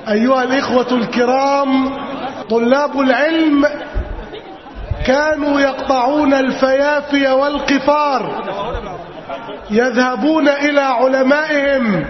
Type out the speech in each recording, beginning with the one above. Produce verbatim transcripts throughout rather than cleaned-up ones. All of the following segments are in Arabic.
أيها الإخوة الكرام، طلاب العلم كانوا يقطعون الفيافي والقفار يذهبون إلى علمائهم،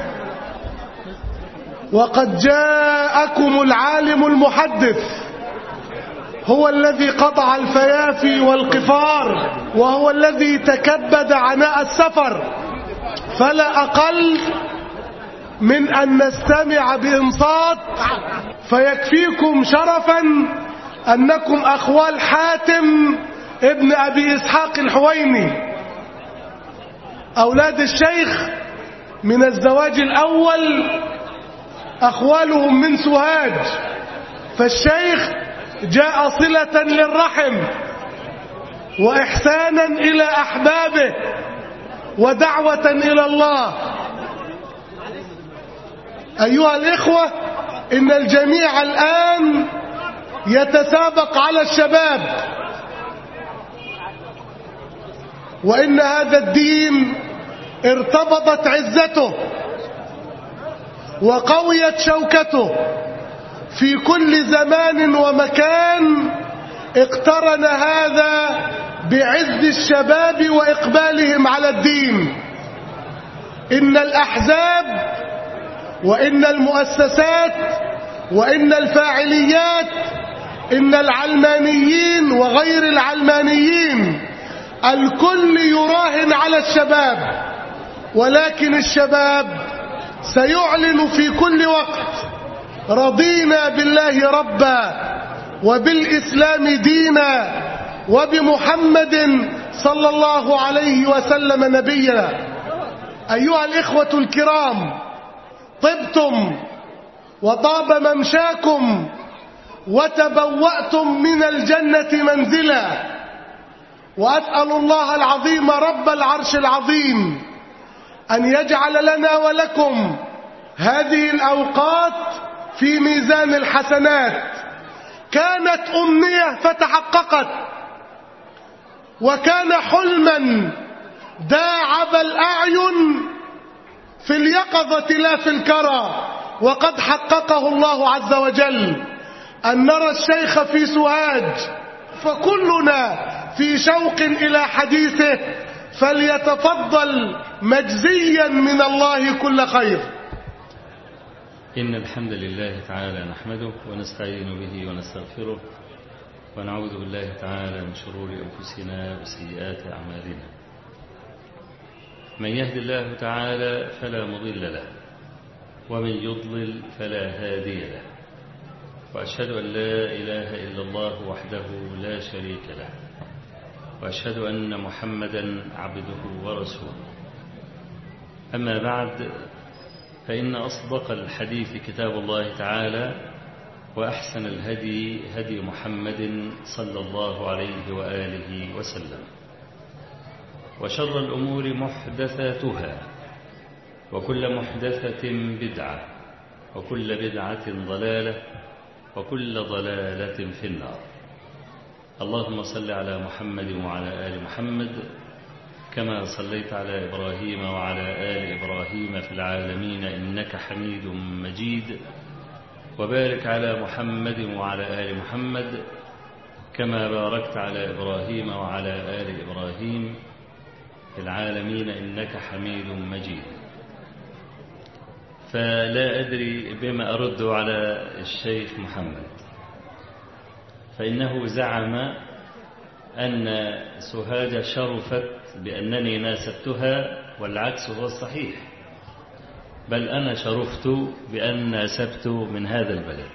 وقد جاءكم العالم المحدث هو الذي قطع الفيافي والقفار، وهو الذي تكبد عناء السفر، فلا أقل من أن نستمع بإنصات، فيكفيكم شرفا أنكم أخوال حاتم ابن أبي إسحاق الحويني، أولاد الشيخ من الزواج الأول، أخوالهم من سوهاج، فالشيخ جاء صلة للرحم وإحسانا إلى أحبابه ودعوة إلى الله. أيها الإخوة، إن الجميع الآن يتسابق على الشباب، وإن هذا الدين ارتبطت عزته وقويت شوكته في كل زمان ومكان. اقترن هذا بعز الشباب وإقبالهم على الدين. إن الأحزاب وإن المؤسسات وإن الفاعليات، إن العلمانيين وغير العلمانيين، الكل يراهن على الشباب، ولكن الشباب سيعلن في كل وقت: رضينا بالله ربا وبالإسلام دينا وبمحمد صلى الله عليه وسلم نبيا. أيها الإخوة الكرام، طبتم وطاب ممشاكم وتبوأتم من الجنة منزلا، وأسأل الله العظيم رب العرش العظيم أن يجعل لنا ولكم هذه الأوقات في ميزان الحسنات. كانت أمنية فتحققت، وكان حلما داعب الأعين في اليقظة لا في الكرى، وقد حققه الله عز وجل، أن نرى الشيخ في سوهاج، فكلنا في شوق إلى حديثه، فليتفضل مجزيا من الله كل خير. إن الحمد لله تعالى نحمده ونستعين به ونستغفره، ونعوذ بالله تعالى من شرور أنفسنا وسيئات أعمالنا. من يهد الله تعالى فلا مضل له، ومن يضلل فلا هادي له، وأشهد أن لا إله إلا الله وحده لا شريك له، وأشهد أن محمدا عبده ورسوله. أما بعد، فإن أصدق الحديث كتاب الله تعالى، وأحسن الهدي هدي محمد صلى الله عليه وآله وسلم، وشر الأمور محدثاتها، وكل محدثة بدعة، وكل بدعة ضلالة، وكل ضلالة في النار. اللهم صل على محمد وعلى آل محمد كما صليت على إبراهيم وعلى آل إبراهيم في العالمين إنك حميد مجيد، وبارك على محمد وعلى آل محمد كما باركت على إبراهيم وعلى آل إبراهيم في العالمين إنك حميد مجيد. فلا أدري بما أرد على الشيخ محمد، فإنه زعم أن سوهاج شرفت بأنني ناسبتها، والعكس هو الصحيح، بل أنا شرفت بأن ناسبت من هذا البلد.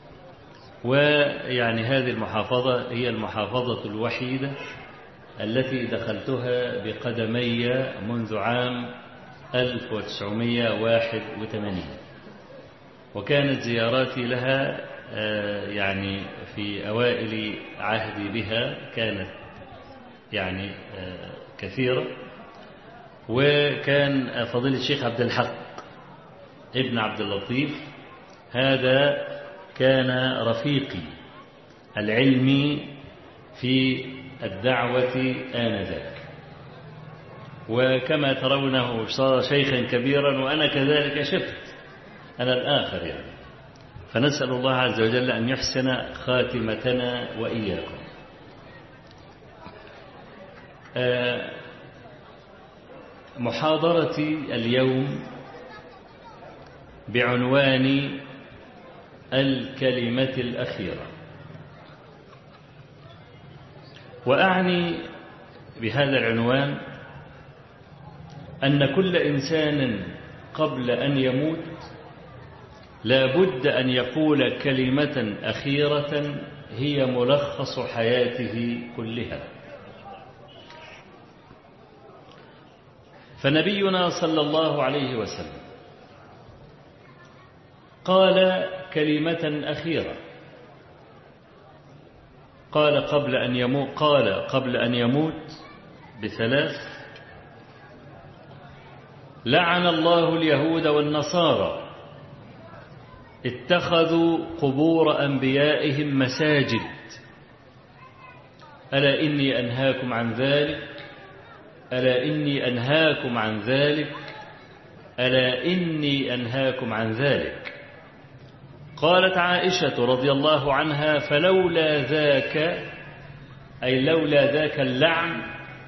ويعني هذه المحافظة هي المحافظة الوحيدة التي دخلتها بقدمي منذ عام ألف وتسعمائة وواحد وثمانين، وكانت زياراتي لها يعني في أوائل عهدي بها كانت يعني كثيرة. وكان فضيلة الشيخ عبد الحق ابن عبد اللطيف هذا كان رفيقي العلمي في الدعوة آنذاك، وكما ترونه صار شيخا كبيرا، وأنا كذلك شفت أنا الآخر يعني. فنسأل الله عز وجل أن يحسن خاتمتنا وإياكم. محاضرتي اليوم بعنوان الكلمة الأخيرة، وأعني بهذا العنوان أن كل إنسان قبل أن يموت لا بد أن يقول كلمة أخيرة هي ملخص حياته كلها. فنبينا صلى الله عليه وسلم قال كلمة أخيرة، قال قبل أن يموت قال قبل أن يموت بثلاث: لعن الله اليهود والنصارى اتخذوا قبور أنبيائهم مساجد، ألا إني أنهاكم عن ذلك ألا إني أنهاكم عن ذلك ألا إني أنهاكم عن ذلك. قالت عائشة رضي الله عنها: فلولا ذاك، أي لولا ذاك اللعن،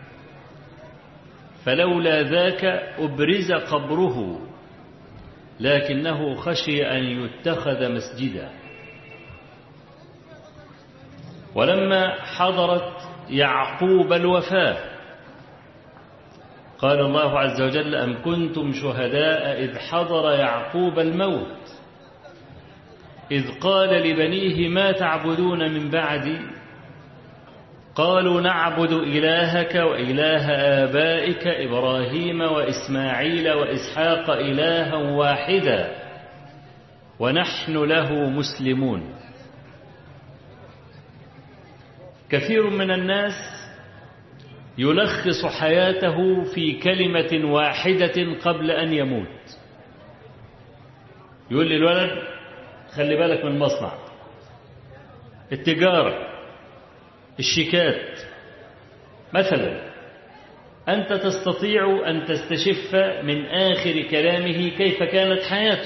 فلولا ذاك أبرز قبره، لكنه خشي أن يتخذ مسجدا. ولما حضرت يعقوب الوفاة قال الله عز وجل: أم كنتم شهداء إذ حضر يعقوب الموت إذ قال لبنيه ما تعبدون من بعدي قالوا نعبد إلهك وإله آبائك إبراهيم وإسماعيل وإسحاق إلها واحدا ونحن له مسلمون. كثير من الناس يلخص حياته في كلمة واحدة قبل أن يموت. يقول للولد: خلي بالك من المصنع، التجارة، الشيكات مثلا. أنت تستطيع أن تستشف من آخر كلامه كيف كانت حياته،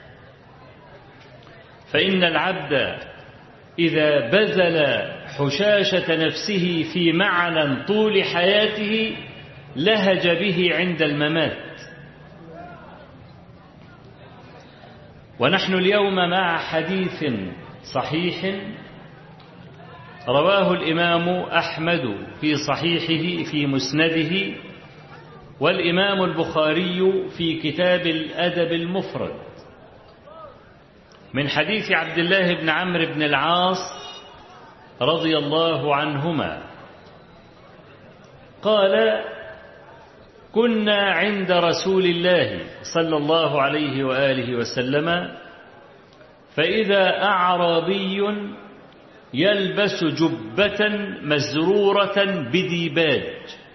فإن العبد إذا بذل حشاشة نفسه في معنى طول حياته لهج به عند الممات. ونحن اليوم مع حديث صحيح رواه الإمام أحمد في صحيحه في مسنده، والإمام البخاري في كتاب الأدب المفرد، من حديث عبد الله بن عمرو بن العاص رضي الله عنهما قال: كنا عند رسول الله صلى الله عليه وآله وسلم فإذا أعرابي يلبس جبة مزرورة بديباج.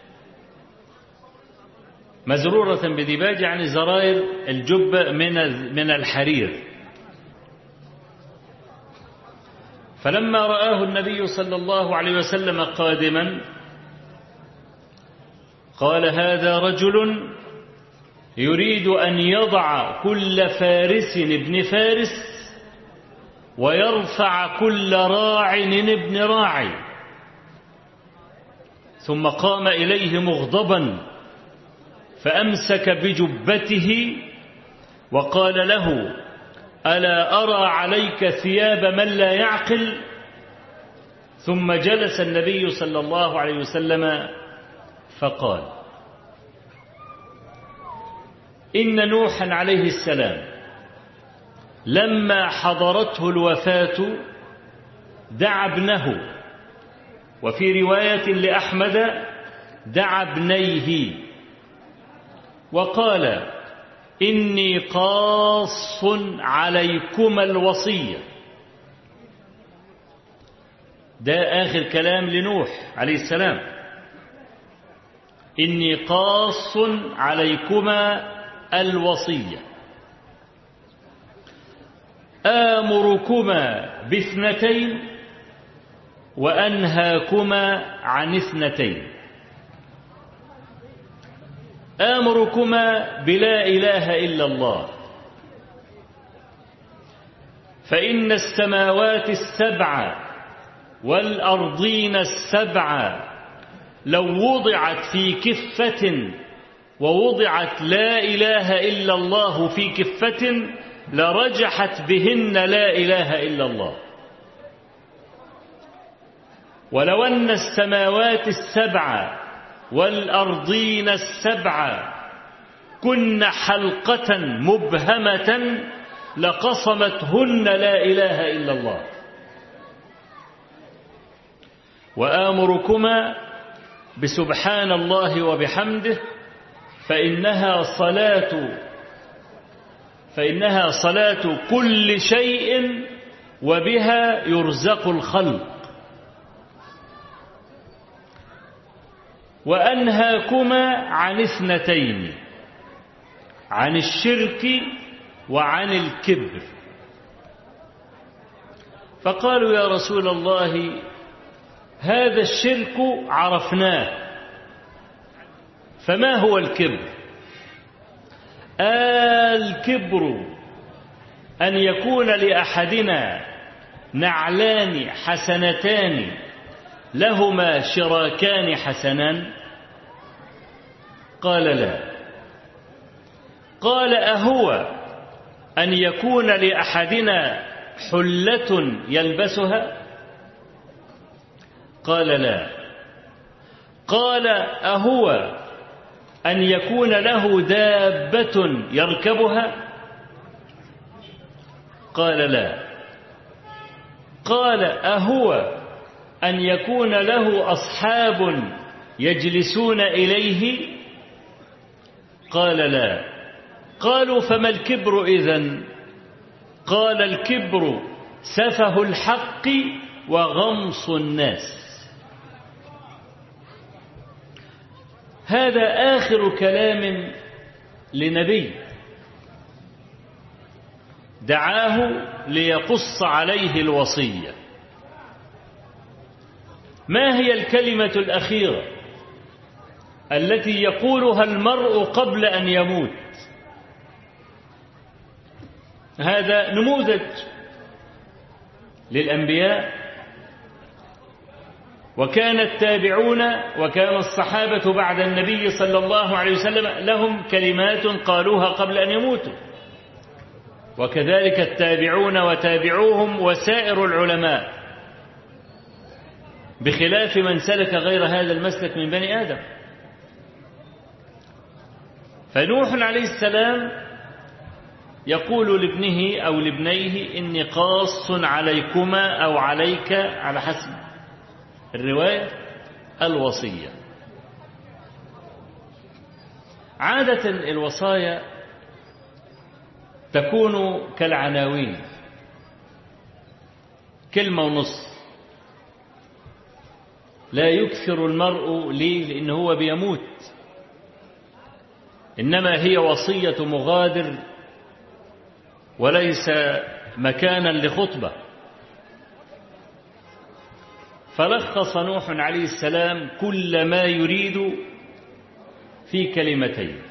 مزرورة بديباج يعني زراير الجبة من من الحرير. فلما رآه النبي صلى الله عليه وسلم قادما قال: هذا رجل يريد أن يضع كل فارس ابن فارس ويرفع كل راع ابن راعي. ثم قام إليه مغضبا فأمسك بجبته وقال له: ألا أرى عليك ثياب من لا يعقل؟ ثم جلس النبي صلى الله عليه وسلم فقال: إن نوحا عليه السلام لما حضرته الوفاة دعا ابنه، وفي رواية لأحمد دعا ابنيه وقال: إني قاص عليكما الوصية. ده آخر كلام لنوح عليه السلام: إني قاص عليكما الوصية، آمركما باثنتين وأنهاكما عن اثنتين. آمركما بلا إله إلا الله، فإن السماوات السبع والأرضين السبع لو وضعت في كفة ووضعت لا إله إلا الله في كفة لرجحت بهن لا إله إلا الله. ولو أن السماوات السبع والأرضين السبع كن حلقة مبهمة لقصمتهن لا إله إلا الله. وآمركما بسبحان الله وبحمده فإنها صلاة فإنها صلاة كل شيء وبها يرزق الخلق. وأنهاكما عن اثنتين، عن الشرك وعن الكبر. فقالوا يا رسول الله هذا الشرك عرفناه، فما هو الكبر؟ الكبر أن يكون لأحدنا نعلان حسنتان لهما شراكان حسنان. قال لا. قال أهو أن يكون لأحدنا حلة يلبسها؟ قال لا. قال أهو أن يكون له دابة يركبها؟ قال لا. قال أهو أن يكون له أصحاب يجلسون إليه؟ قال لا. قالوا فما الكبر إذن؟ قال الكبر سفه الحق وغمص الناس. هذا آخر كلام لنبي دعاه ليقص عليه الوصية. ما هي الكلمة الأخيرة التي يقولها المرء قبل أن يموت؟ هذا نموذج للأنبياء، وكان التابعون وكان الصحابة بعد النبي صلى الله عليه وسلم لهم كلمات قالوها قبل أن يموتوا، وكذلك التابعون وتابعوهم وسائر العلماء، بخلاف من سلك غير هذا المسلك من بني آدم. فنوح عليه السلام يقول لابنه أو لابنيه إني قاص عليكما أو عليك على حسب الرواية الوصية. عادة الوصايا تكون كالعناوين، كلمة ونص، لا يكثر المرء ليه لأنه هو بيموت، إنما هي وصية مغادر وليس مكانا لخطبة. فلخص نوح عليه السلام كل ما يريد في كلمتين: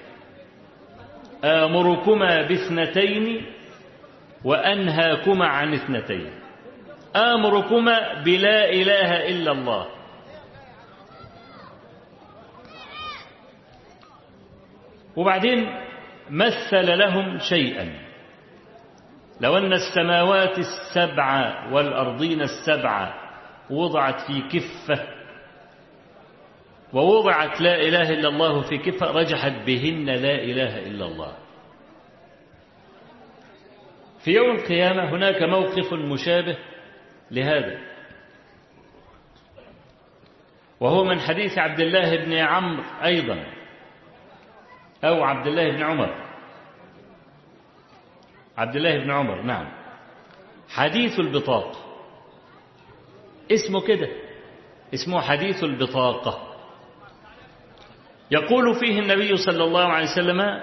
آمركما باثنتين وأنهاكما عن اثنتين. آمركما بلا إله إلا الله، وبعدين مثل لهم شيئا: لو أن السماوات السبع والأرضين السبع وضعت في كفة ووضعت لا إله إلا الله في كفة رجحت بهن لا إله إلا الله. في يوم القيامة هناك موقف مشابه لهذا، وهو من حديث عبد الله بن عمرو أيضا، أو عبد الله بن عمر، عبد الله بن عمر نعم، حديث البطاقة، اسمه كده، اسمه حديث البطاقة. يقول فيه النبي صلى الله عليه وسلم: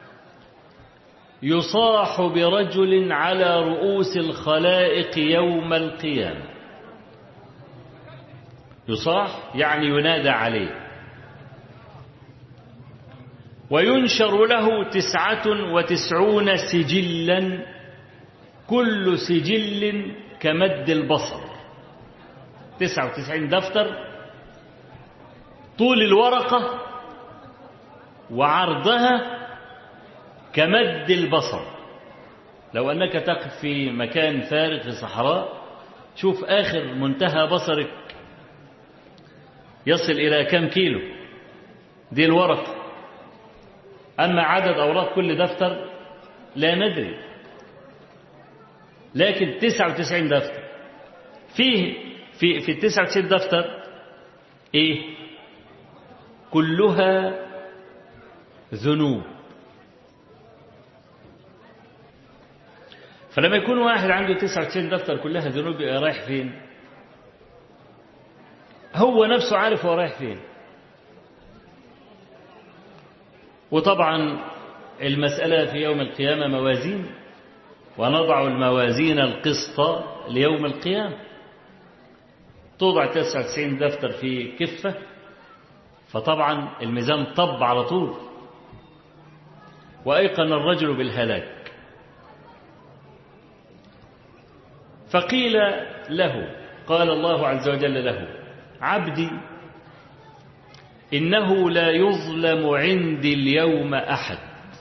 يصاح برجل على رؤوس الخلائق يوم القيامة. يصاح يعني ينادى عليه، وينشر له تسعة وتسعون سجلا كل سجل كمد البصر، تسعة وتسعين دفتر، طول الورقة وعرضها كمد البصر. لو أنك تقف في مكان فارغ في صحراء، شوف آخر منتهى بصرك يصل إلى كم كيلو، دي الورقة. أما عدد أوراق كل دفتر لا ندري، لكن تسعة وتسعين دفتر فيه في في التسعة وتسعين دفتر إيه؟ كلها ذنوب. فلما يكون واحد عنده تسعة وتسعين دفتر كلها ذنوب، يبقى رايح فين؟ هو نفسه عارف هو رايح فين. وطبعا المسألة في يوم القيامة موازين، ونضع الموازين القسط ليوم القيامة. توضع تسعة وتسعين دفتر في كفة، فطبعا الميزان طب على طول، وأيقن الرجل بالهلاك. فقيل له، قال الله عز وجل له: عبدي إنه لا يظلم عندي اليوم أحد،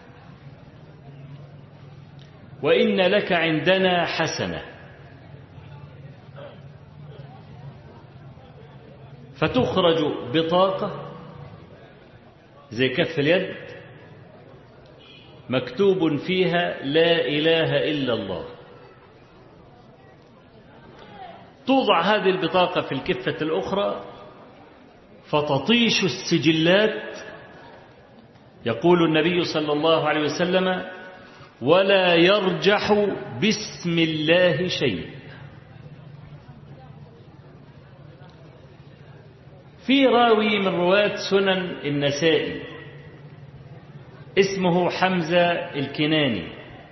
وإن لك عندنا حسنة. فتخرج بطاقة زي كف اليد مكتوب فيها لا إله إلا الله. توضع هذه البطاقة في الكفة الأخرى، فتطيش السجلات. يقول النبي صلى الله عليه وسلم: ولا يرجح بسم الله شيء. في راوي من رواة سنن النسائي اسمه حمزة الكناني،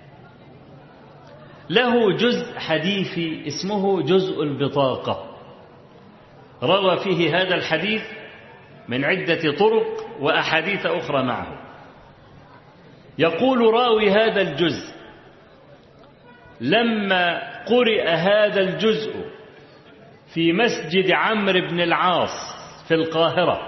له جزء حديثي اسمه جزء البطاقة، روى فيه هذا الحديث من عدة طرق وأحاديث أخرى معه. يقول راوي هذا الجزء: لما قرئ هذا الجزء في مسجد عمرو بن العاص في القاهرة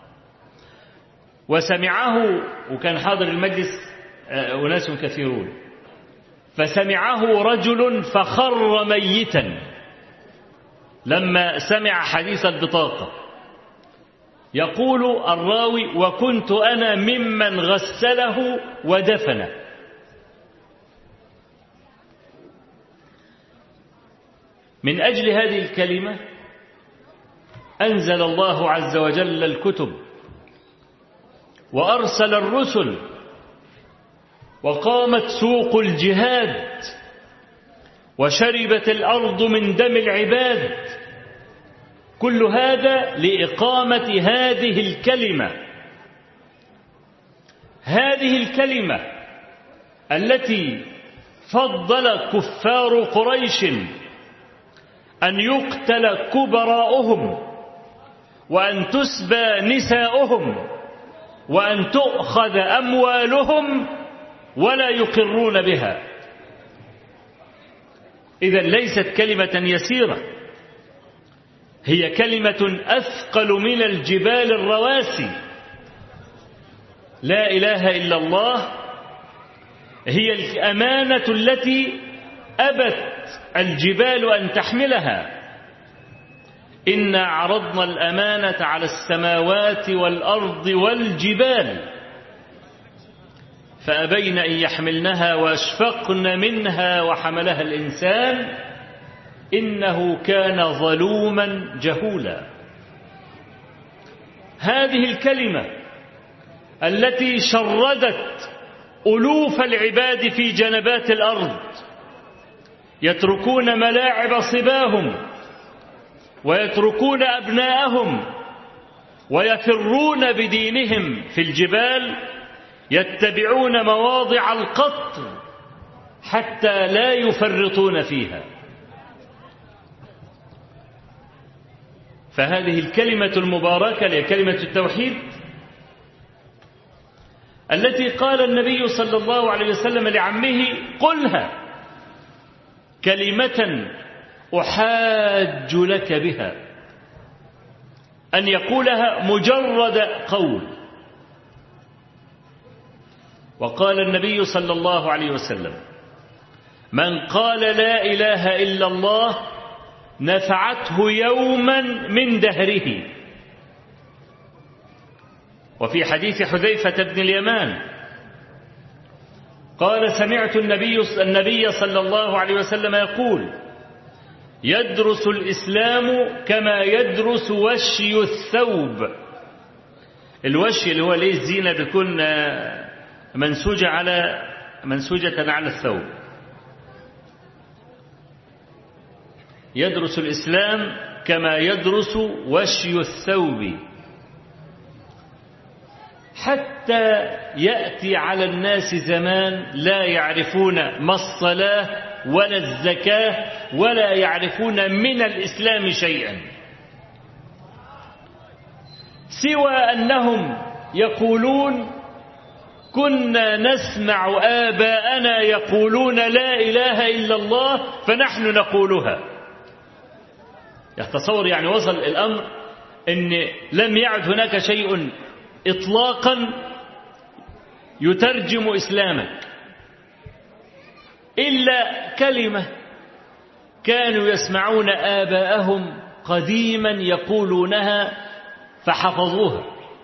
وسمعه، وكان حاضر المجلس أناس كثيرون، فسمعه رجل فخر ميتا لما سمع حديث البطاقة. يقول الراوي: وكنت أنا ممن غسله ودفنه. من أجل هذه الكلمة أنزل الله عز وجل الكتب، وأرسل الرسل، وقامت سوق الجهاد، وشربت الأرض من دم العباد. كل هذا لإقامة هذه الكلمة، هذه الكلمة التي فضل كفار قريش أن يقتل كبراؤهم، وأن تسبى نساؤهم، وأن تؤخذ أموالهم، ولا يقرون بها. إذن ليست كلمة يسيرة، هي كلمة أثقل من الجبال الرواسي. لا إله إلا الله هي الأمانة التي أبت الجبال أن تحملها. إنا عرضنا الأمانة على السماوات والأرض والجبال فأبين أن يحملنها وأشفقن منها وحملها الإنسان إنه كان ظلوما جهولا. هذه الكلمة التي شردت ألوف العباد في جنبات الأرض يتركون ملاعب صباهم ويتركون أبناءهم ويفرون بدينهم في الجبال، يتبعون مواضع القطر حتى لا يفرطون فيها. فهذه الكلمة المباركة هي كلمة التوحيد التي قال النبي صلى الله عليه وسلم لعمه: قلها كلمة أحاج لك بها، أن يقولها مجرد قول. وقال النبي صلى الله عليه وسلم: من قال لا إله إلا الله نفعته يوما من دهره. وفي حديث حذيفة بن اليمان قال: سمعت النبي النبي صلى الله عليه وسلم يقول: يدرس الإسلام كما يدرس وشي الثوب. الوشي اللي هو ليه الزينة بتكون منسوجة على منسوجة على الثوب. يدرس الإسلام كما يدرس وشي الثوب، حتى يأتي على الناس زمان لا يعرفون ما الصلاة ولا الزكاة ولا يعرفون من الإسلام شيئا، سوى أنهم يقولون: كنا نسمع آباءنا يقولون لا إله إلا الله فنحن نقولها. يتصور يعني وصل الأمر أن لم يعد هناك شيء إطلاقا يترجم إسلامك إلا كلمة كانوا يسمعون آباءهم قديما يقولونها فحفظوها.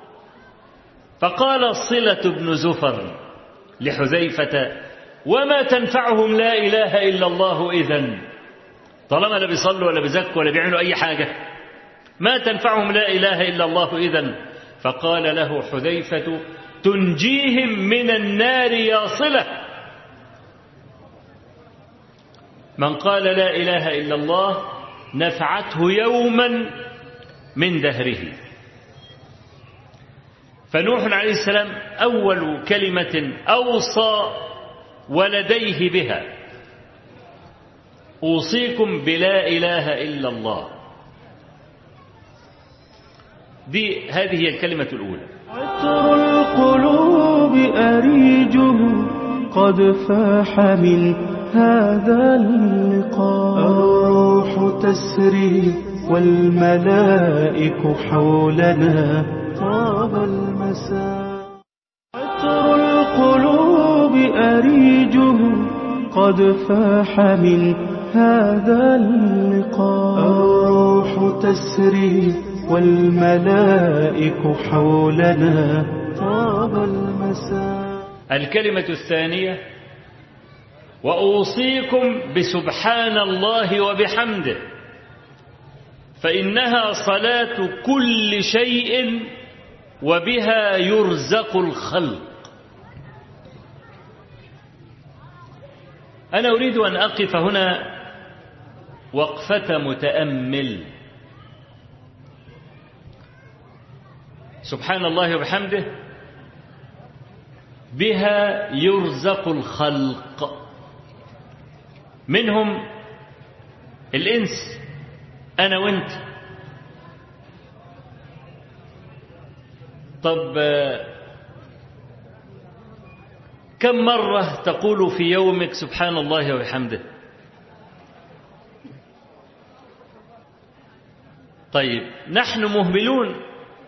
فقال صلة بن زفر لحذيفة: وما تنفعهم لا إله إلا الله إذن؟ طالما لا بيصلوا ولا بيزكوا ولا بيعملوا أي حاجة، ما تنفعهم لا إله إلا الله إذن؟ فقال له حذيفة: تنجيهم من النار يا صلة. من قال لا إله إلا الله نفعته يوما من دهره. فنوح عليه السلام أول كلمة أوصى ولديه بها: أوصيكم بلا إله إلا الله. دي هذه هي الكلمة الأولى. عطر القلوب أريجه قد فاح من هذا اللقاء، الروح تسري والملائك حولنا طاب المساء. عطر القلوب أريجه قد فاح من هذا اللقاء، الروح تسري والملائك حولنا طاب المساء. الكلمة الثانية: وأوصيكم بسبحان الله وبحمده، فإنها صلاة كل شيء وبها يرزق الخلق. أنا أريد أن أقف هنا وقفة متأمل. سبحان الله وبحمده بها يرزق الخلق، منهم الإنس أنا وإنت. طب كم مرة تقول في يومك سبحان الله وبحمده؟ طيب نحن مهملون،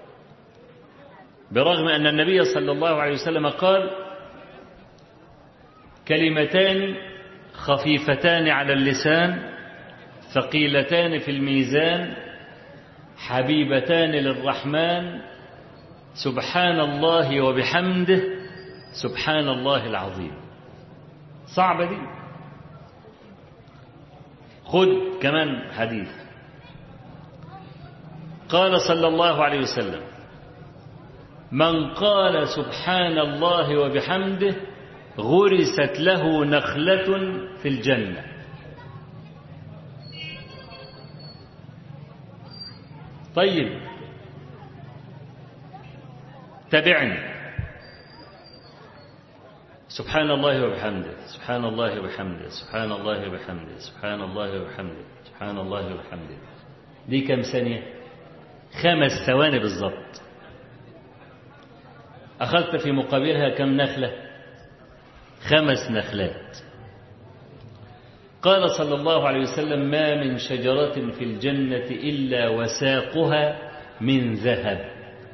برغم أن النبي صلى الله عليه وسلم قال: كلمتان خفيفتان على اللسان ثقيلتان في الميزان حبيبتان للرحمن سبحان الله وبحمده سبحان الله العظيم. صعبة دي. خذ كمان حديث. قال صلى الله عليه وسلم: من قال سبحان الله وبحمده غرست له نخلة في الجنة. طيب تابعني. سبحان الله وبحمده سبحان الله وبحمده سبحان الله وبحمده سبحان الله وبحمده سبحان الله وبحمده. دي كم ثانية؟ خمس ثواني بالضبط. أخذت في مقابلها كم نخلة؟ خمس نخلات. قال صلى الله عليه وسلم: ما من شجرة في الجنة إلا وساقها من ذهب.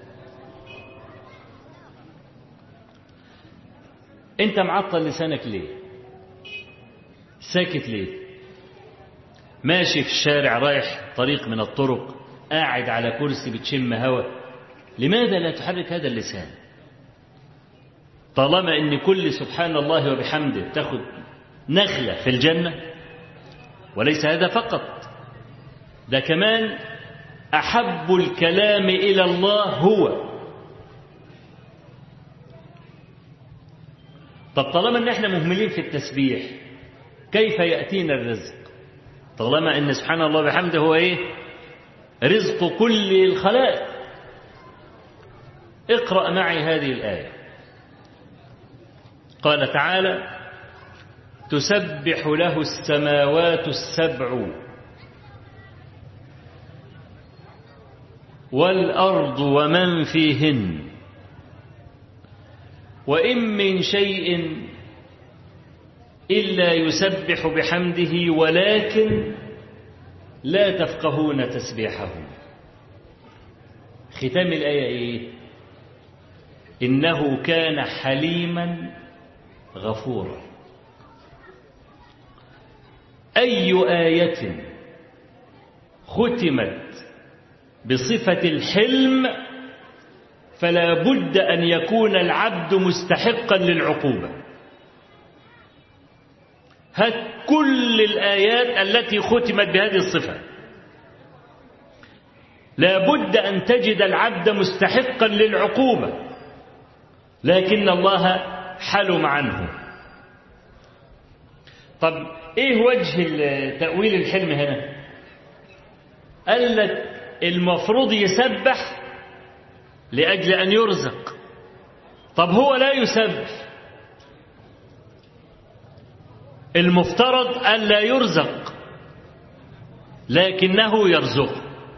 أنت معطل لسانك ليه؟ ساكت ليه؟ ماشي في الشارع، رايح طريق من الطرق، قاعد على كرسي بتشم هوا، لماذا لا تحرك هذا اللسان؟ طالما ان كل سبحان الله وبحمده تاخد نخلة في الجنة. وليس هذا فقط، ده كمان أحب الكلام إلى الله هو. طب طالما ان احنا مهملين في التسبيح، كيف يأتينا الرزق؟ طالما ان سبحان الله وبحمده هو ايه؟ رزق كل الخلائق. اقرأ معي هذه الآية. قال تعالى: تسبح له السماوات السبع والأرض ومن فيهن وإن من شيء إلا يسبح بحمده ولكن لا تفقهون تسبيحهم. ختام الآية إيه؟ إنه كان حليما غفورا. أي آية ختمت بصفة الحلم فلا بد أن يكون العبد مستحقا للعقوبة. هات كل الآيات التي ختمت بهذه الصفة، لا بد أن تجد العبد مستحقا للعقوبة، لكن الله حلم عنه. طب إيه وجه تأويل الحلم هنا؟ قال لك المفروض يسبح لأجل أن يرزق. طب هو لا يسبح، المفترض أن لا يرزق لكنه يرزق،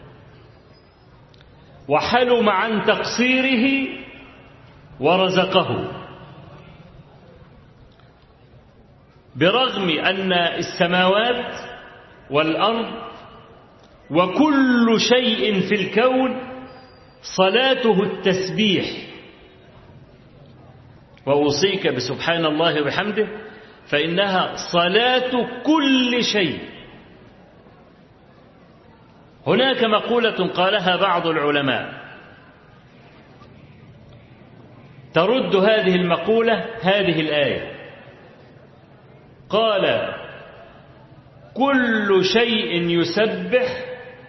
وحلم عن تقصيره ورزقه، برغم أن السماوات والأرض وكل شيء في الكون صلاته التسبيح. وأوصيك بسبحان الله وبحمده فإنها صلاة كل شيء. هناك مقولة قالها بعض العلماء ترد هذه المقولة هذه الآية. قال: كل شيء يسبح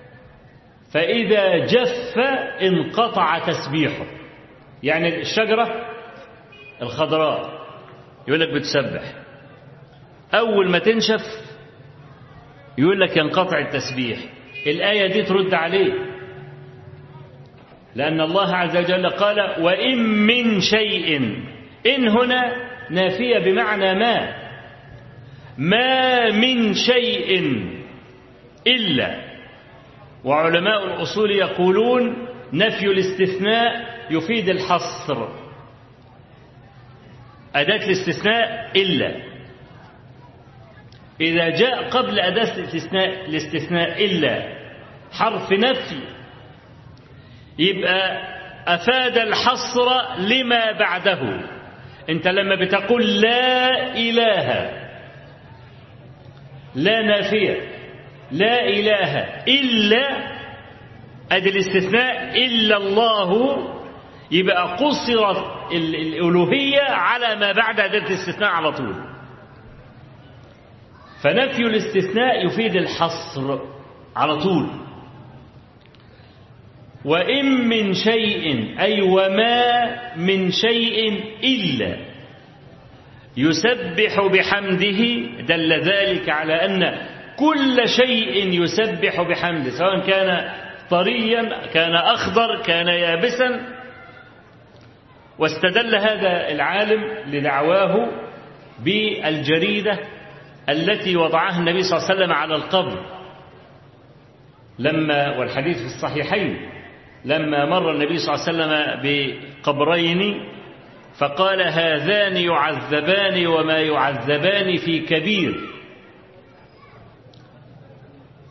فإذا جف انقطع تسبيحه. يعني الشجرة الخضراء يقول لك بتسبح، أول ما تنشف يقول لك ينقطع التسبيح. الآية دي ترد عليه، لأن الله عز وجل قال: وإن من شيء. إن هنا نافية بمعنى ما ما من شيء إلا. وعلماء الأصول يقولون نفي الاستثناء يفيد الحصر. أداة الاستثناء إلا إذا جاء قبل أداة الاستثناء, الاستثناء إلا حرف نفي يبقى أفاد الحصر لما بعده. أنت لما بتقول لا إله، لا نافية، لا إله إلا أدي الاستثناء إلا الله، يبقى قصرت الألوهية على ما بعد أداة الاستثناء على طول. فنفي الاستثناء يفيد الحصر على طول. وإن من شيء أي وما من شيء إلا يسبح بحمده، دل ذلك على أن كل شيء يسبح بحمده، سواء كان طريا كان أخضر كان يابسا. واستدل هذا العالم لدعواه بالجريدة التي وضعها النبي صلى الله عليه وسلم على القبر لما، والحديث في الصحيحين، لما مر النبي صلى الله عليه وسلم بقبرين فقال: هذان يعذبان وما يعذبان في كبير.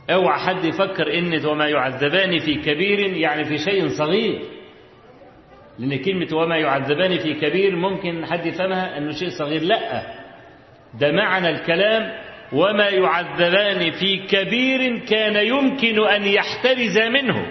اوعى حد يفكر ان وما يعذبان في كبير يعني في شيء صغير، لأن كلمة وما يعذبان في كبير ممكن حد يفهمها أنه شيء صغير. لا، ده معنى الكلام وما يعذبان في كبير كان يمكن أن يحترز منه،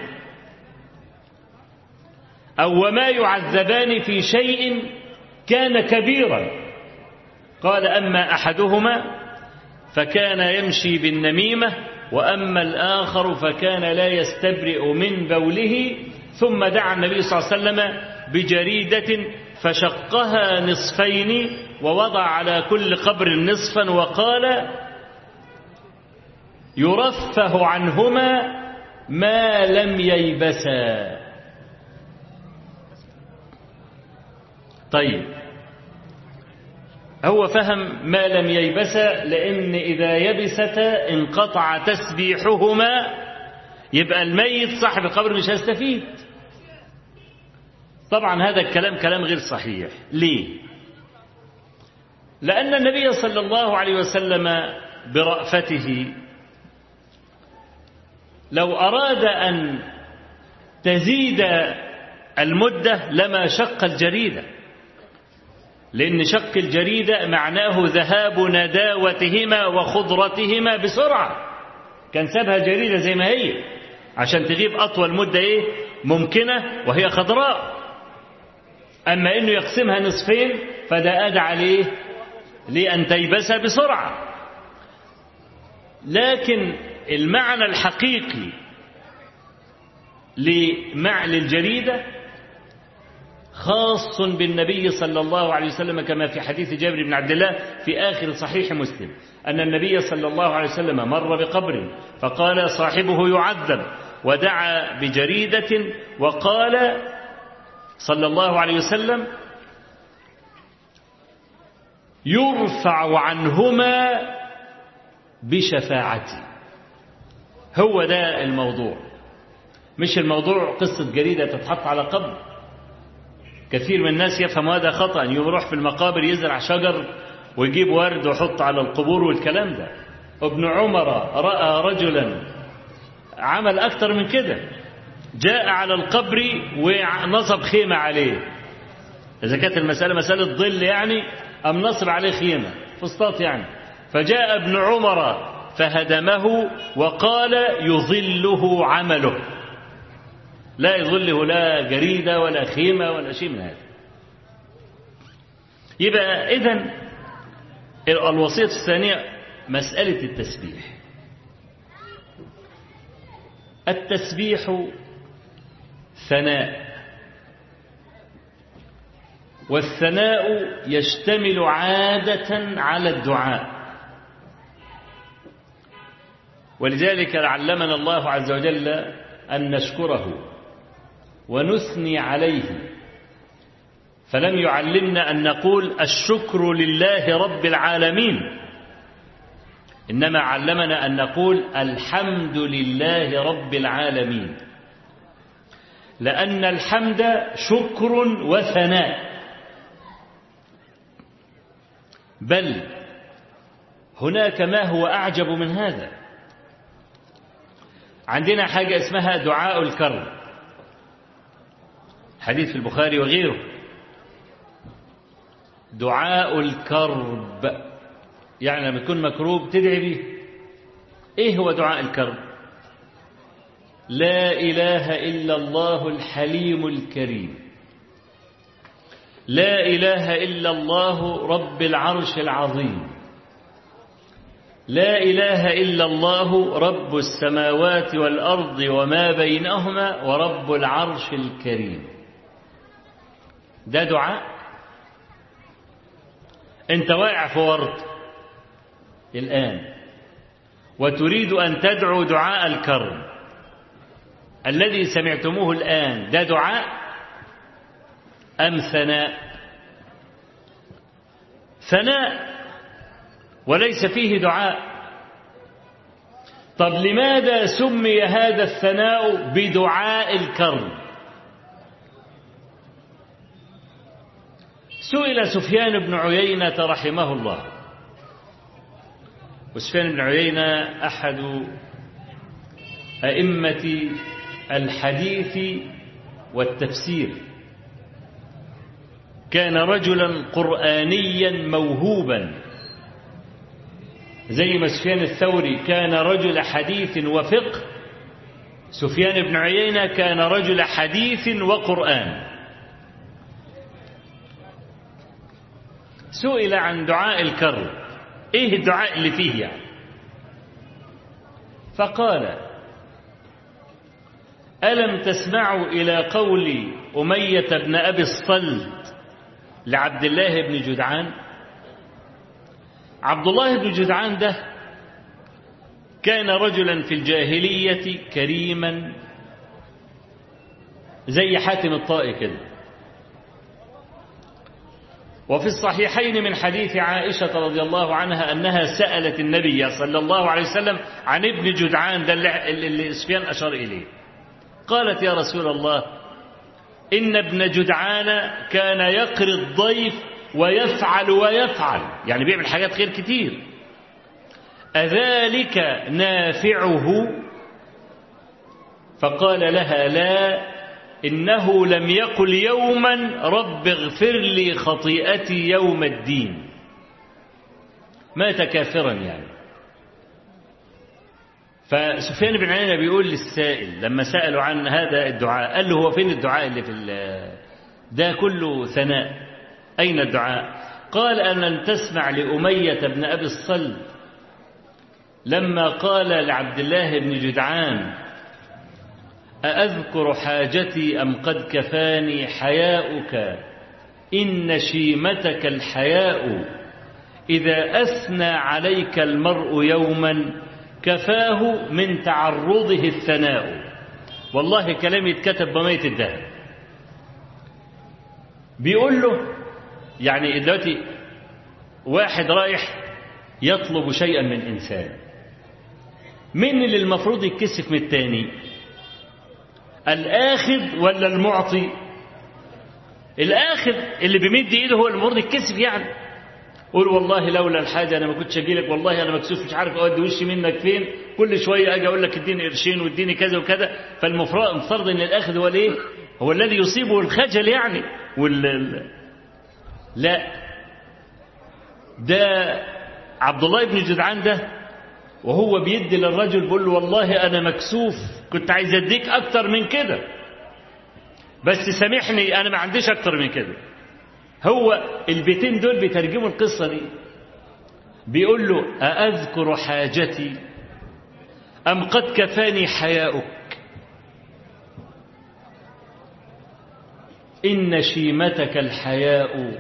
أو وما يعذبان في شيء كان كبيرا. قال أما أحدهما فكان يمشي بالنميمة، وأما الآخر فكان لا يستبرئ من بوله. ثم دعا النبي صلى الله عليه وسلم بجريدة فشقها نصفين ووضع على كل قبر نصفا، وقال يرفه عنهما ما لم ييبسا. طيب، هو فهم ما لم ييبسا لأن إذا يبستا انقطع تسبيحهما، يبقى الميت صاحب القبر مش هيستفيد. طبعا هذا الكلام كلام غير صحيح. ليه؟ لأن النبي صلى الله عليه وسلم برأفته لو أراد أن تزيد المدة لما شق الجريدة، لأن شق الجريدة معناه ذهاب نداوتهما وخضرتهما بسرعة، كان سابها جريدة زي ما هي عشان تغيب أطول مدة إيه ممكنة وهي خضراء. أما إنه يقسمها نصفين فده أدعى عليه لأن تيبس بسرعة. لكن المعنى الحقيقي لمعنى الجريدة خاص بالنبي صلى الله عليه وسلم، كما في حديث جابر بن عبد الله في آخر صحيح مسلم أن النبي صلى الله عليه وسلم مر بقبر فقال صاحبه يعذب، ودعا بجريدة وقال صلى الله عليه وسلم يرفع عنهما بشفاعتي. هو ده الموضوع، مش الموضوع قصة جريدة تتحط على قبر. كثير من الناس يفهم هذا خطأ، يروح في المقابر يزرع شجر ويجيب ورد ويحط على القبور والكلام ده. ابن عمر رأى رجلا عمل أكتر من كده، جاء على القبر ونصب خيمة عليه. إذا كانت المسألة مسألة ظل يعني أم نصب عليه خيمة فسطاط يعني، فجاء ابن عمر فهدمه وقال يظله عمله، لا يظله لا جريدة ولا خيمة ولا شيء من هذا. يبقى إذن الوصية الثانية مسألة التسبيح. التسبيح ثناء، والثناء يشتمل عادة على الدعاء، ولذلك علمنا الله عز وجل أن نشكره ونثني عليه، فلم يعلمنا أن نقول الشكر لله رب العالمين، إنما علمنا أن نقول الحمد لله رب العالمين، لأن الحمد شكر وثناء. بل هناك ما هو أعجب من هذا. عندنا حاجة اسمها دعاء الكرب، حديث في البخاري وغيره. دعاء الكرب يعني لما تكون مكروب تدعي به. ايه هو دعاء الكرب؟ لا إله إلا الله الحليم الكريم، لا إله إلا الله رب العرش العظيم، لا إله إلا الله رب السماوات والأرض وما بينهما ورب العرش الكريم. ده دعاء. انت واقع في ورط الآن وتريد أن تدعو دعاء الكرب الذي سمعتموه الآن، ده دعاء أم ثناء؟ ثناء وليس فيه دعاء. طب لماذا سمي هذا الثناء بدعاء الكرب؟ سئل سفيان بن عيينة رحمه الله، وسفيان بن عيينة أحد أئمة الحديث والتفسير، كان رجلا قرآنيا موهوبا، زي ما سفيان الثوري كان رجل حديث وفقه، سفيان بن عيينة كان رجل حديث وقرآن. سئل عن دعاء الكرب، ايه الدعاء اللي فيه يعني؟ فقال: ألم تسمعوا إلى قول أمية بن أبي الصلت لعبد الله بن جدعان؟ عبد الله بن جدعان ده كان رجلا في الجاهلية كريما زي حاتم الطائي كده. وفي الصحيحين من حديث عائشة رضي الله عنها أنها سألت النبي صلى الله عليه وسلم عن ابن جدعان ده اللي سفيان أشار إليه. قالت: يا رسول الله، إن ابن جدعان كان يقري الضيف ويفعل ويفعل، يعني بيعمل حاجات خير كتير، أذلك نافعه؟ فقال لها: لا، إنه لم يقل يوما رب اغفر لي خطيئتي يوم الدين. مات كافرا يعني. فسفيان بن عيينة بيقول للسائل لما سألوا عن هذا الدعاء، قال له: هو فين الدعاء اللي في ده كله ثناء؟ أين الدعاء؟ قال: أن لن تسمع لأمية بن أبي الصلت لما قال لعبد الله بن جدعان: أأذكر حاجتي أم قد كفاني حياؤك، إن شيمتك الحياء، إذا أثنى عليك المرء يوما كفاه من تعرضه الثناء. والله كلام يتكتب بمية الدهب. بيقول له يعني دلوقتي واحد رايح يطلب شيئا من إنسان، مين اللي المفروض يتكسف من التاني؟ الآخذ ولا المعطي؟ الآخذ اللي بيمد إيده هو المفروض يتكسف يعني. قول: والله لولا الحاجة أنا ما كنتش أجي لك، والله أنا مكسوف مش عارف أودي وشي منك فين، كل شوية أجي أقول لك اديني قرشين واديني كذا وكذا. فالمفروض إن الآخذ هو الإيه؟ هو الذي يصيبه الخجل يعني. وال لا، ده عبد الله بن جدعان ده وهو بيدي للرجل بيقول له: والله أنا مكسوف، كنت عايز أديك أكتر من كده، بس سامحني أنا ما عنديش أكتر من كده. هو البيتين دول بيترجموا القصة دي. بيقول له: أأذكر حاجتي أم قد كفاني حياؤك، إن شيمتك الحياء،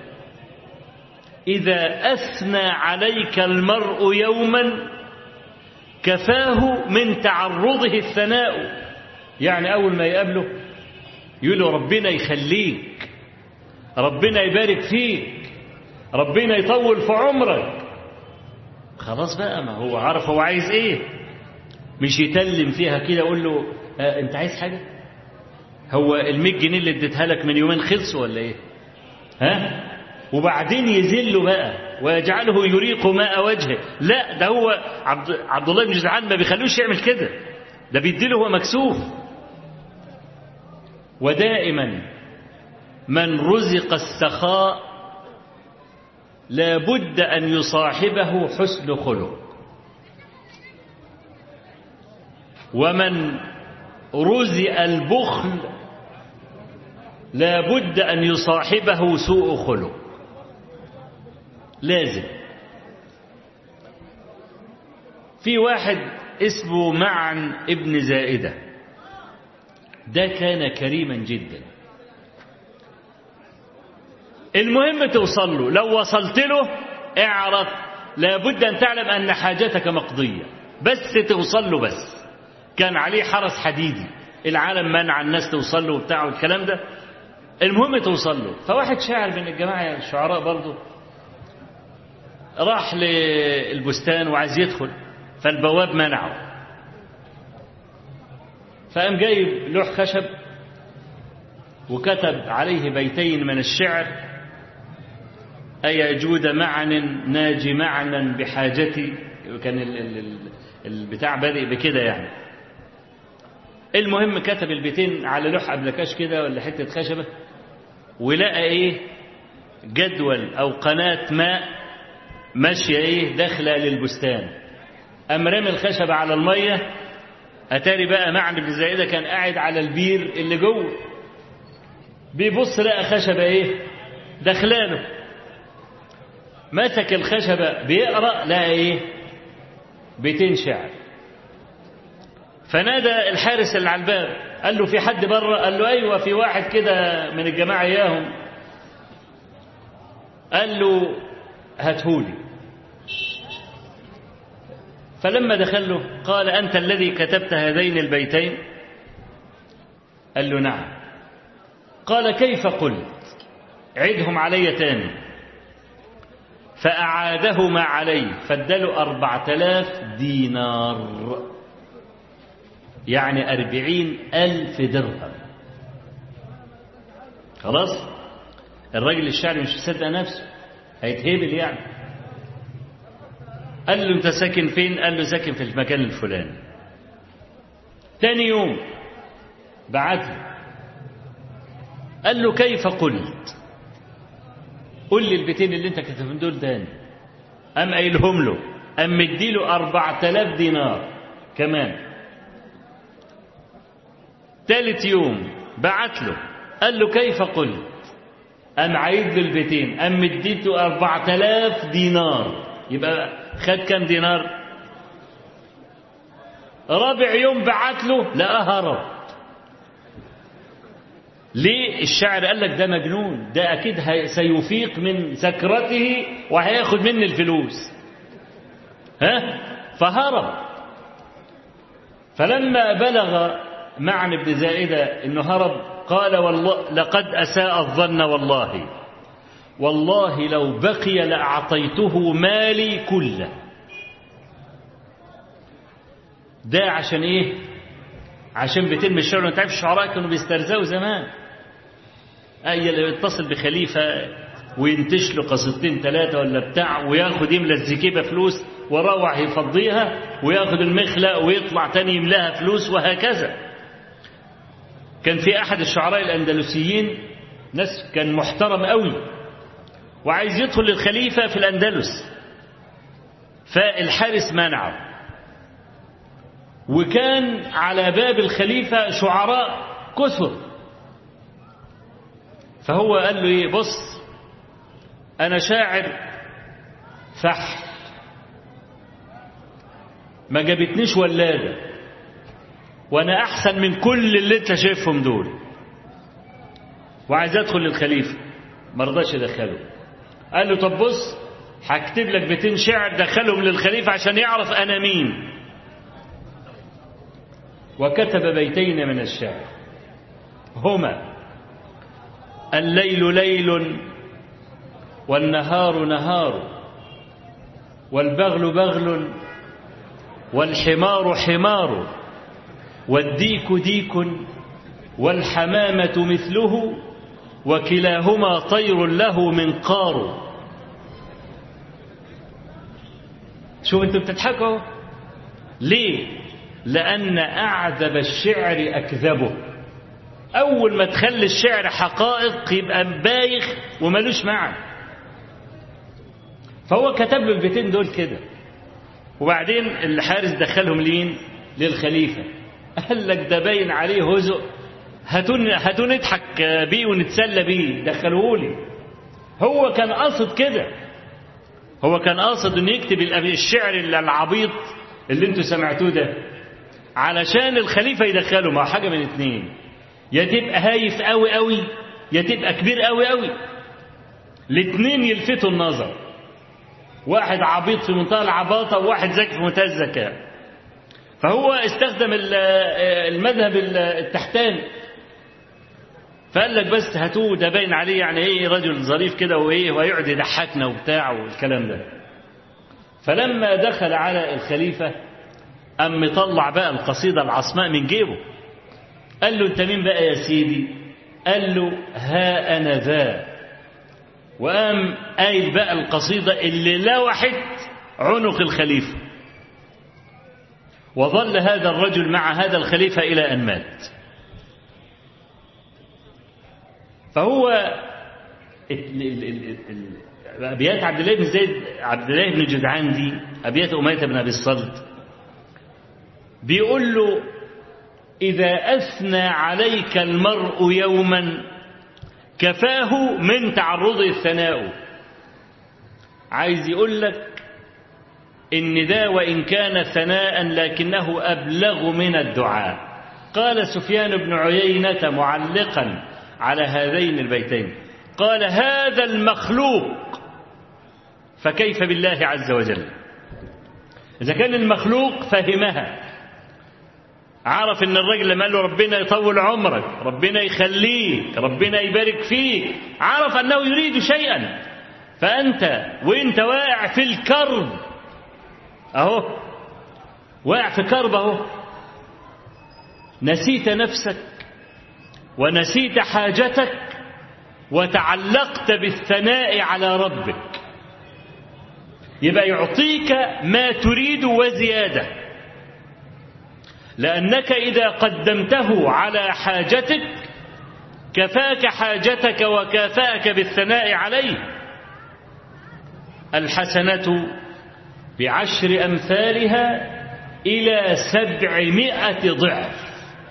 إذا أثنى عليك المرء يوما كفاه من تعرضه الثناء. يعني أول ما يقابله يقول له: ربنا يخليك، ربنا يبارك فيك، ربنا يطول في عمرك. خلاص بقى، ما هو عارف هو عايز ايه، مش يتلم فيها كده يقول له: آه انت عايز حاجة؟ هو المية جنيه اللي اديتها لك من يومين خلصوا ولا ايه؟ ها؟ وبعدين يذله بقى ويجعله يريق ماء وجهه. لا، ده هو عبد, عبد الله بن جدعان ما بيخلوش يعمل كده، ده بيديله هو مكسوف. ودائما من رزق السخاء لا بد أن يصاحبه حسن خلق، ومن رزق البخل لا بد أن يصاحبه سوء خلق. لازم. في واحد اسمه معن ابن زائدة، ده كان كريما جدا. المهم توصل له، لو وصلت له اعرف لابد أن تعلم أن حاجتك مقضية، بس توصل له. بس كان عليه حرس حديدي، العالم منع الناس توصل له وبتاع والكلام ده. المهم توصل له. فواحد شاعر من الجماعة الشعراء برضه راح للبستان وعايز يدخل، فالبواب منعه، فقام جايب لوح خشب وكتب عليه بيتين من الشعر: أيا جود معن ناجي معنا بحاجتي. كان البتاع بادئ بكده يعني: المهم كتب البيتين على لوح أبلكاش كده ولا حتة خشبة، ولقى إيه جدول أو قناة ماء ماشية إيه داخلة للبستان. أم رمي الخشبة على المية، أتاري بقى معنى بن زائدة كان قاعد على البير اللي جوه، بيبص لقى خشبة إيه داخلاله، مسك الخشبة بيقرأ لقى إيه بيتين شعر. فنادى الحارس اللي على الباب قال له في حد بره؟ قال له أيوة في واحد كده من الجماعة إياهم. قال له هاتهولي. فلما دخل له قال أنت الذي كتبت هذين البيتين؟ قال له نعم. قال كيف قلت؟ عدهم علي تاني. فأعادهما عليه فادله أربعة آلاف دينار، يعني أربعين ألف درهم. خلاص الراجل الشاعر مش مصدق نفسه، هيتهبل يعني. قال له أنت ساكن فين؟ قال له ساكن في المكان الفلاني. تاني يوم بعت له قال له كيف قلت؟ قل لي البيتين اللي انت كتبهم دول تاني. قام قايلهم له، قام مديله أربعة آلاف دينار كمان. ثالث يوم بعت له قال له كيف قلت؟ قام عايد له البيتين، قام مديته أربعة آلاف دينار، يبقى خد كام دينار؟ رابع يوم بعت له لقاه هرب. ليه؟ الشاعر قال لك ده مجنون، ده أكيد سيفيق من سكرته وهياخد مني الفلوس. ها؟ فهرب. فلما بلغ معنى بن زائدة إنه هرب قال والله لقد أساء الظن، والله والله لو بقي لأعطيته مالي كله. ده عشان إيه؟ عشان بيتم الشعر. انت عارف الشعراء كانوا بيسترزقوا زمان، اي اللي يتصل بخليفه وينتش له قصيدتين ثلاثه ولا بتاع، وياخد يملى الزكيبه فلوس وروح يفضيها، وياخد المخلة ويطلع تاني يملاها فلوس، وهكذا. كان في احد الشعراء الاندلسيين ناس كان محترم قوي وعايز يدخل للخليفه في الاندلس، فالحارس منعه. وكان على باب الخليفة شعراء كثر، فهو قال له ايه، بص انا شاعر فحل ما جابتنيش ولادة، وانا احسن من كل اللي انت شايفهم دول، وعايز ادخل للخليفة. ما رضاش يدخله. قال له طب بص هكتب لك بيتين شعر دخلهم للخليفة عشان يعرف انا مين. وكتب بيتين من الشعر هما: الليل ليل والنهار نهار، والبغل بغل والحمار حمار، والديك ديك والحمامة مثله، وكلاهما طير له منقار. شوف انتوا بتضحكوا ليه؟ لأن أعذب الشعر أكذبه. أول ما تخلي الشعر حقائق يبقى بايخ وملوش معنى. فهو كتب له البيتين دول كده، وبعدين الحارس دخلهم لين للخليفة. قال لك ده باين عليه هزء، هاتون هاتون نضحك بيه ونتسلى بيه، دخلوه لي. هو كان قاصد كده، هو كان قاصد انه يكتب الشعر العبيط اللي انتوا سمعتوه ده علشان الخليفة يدخله. ما حاجة من اتنين، يا تبقى هايف قوي قوي يا تبقى كبير قوي قوي، الاتنين يلفتوا النظر. واحد عبيط في منتهى العباطة وواحد ذكي في منتهى الذكاء. فهو استخدم المذهب التحتاني، فقال لك بس هاتوه ده باين عليه يعني ايه رجل ظريف كده وايه ويقعد يضحكنا وبتاع والكلام ده. فلما دخل على الخليفة قام مطلع بقى القصيدة العصماء من جيبه. قال له انت مين بقى يا سيدي؟ قال له ها انا ذا. وقام قايل بقى القصيدة اللي لوحت عنق الخليفة. وظل هذا الرجل مع هذا الخليفة إلى أن مات. فهو أبيات عبد الله بن زيد عبد الله بن جدعان دي أبيات أمية بن أبي الصلت بيقول له إذا أثنى عليك المرء يوما كفاه من تعرض الثناء. عايز يقول لك إن ده وإن كان ثناء لكنه أبلغ من الدعاء. قال سفيان بن عيينة معلقا على هذين البيتين قال هذا المخلوق فكيف بالله عز وجل. إذا كان المخلوق فهمها، عرف إن الرجل لما قال له ربنا يطول عمرك، ربنا يخليك، ربنا يبارك فيك، عرف أنه يريد شيئا. فأنت وإنت واقع في الكرب أهو، واقع في كرب أهو، نسيت نفسك ونسيت حاجتك وتعلقت بالثناء على ربك، يبقى يعطيك ما تريد وزيادة، لأنك إذا قدمته على حاجتك كفاك حاجتك وكافأك بالثناء عليه. الحسنة بعشر أمثالها إلى سبعمائة ضعف،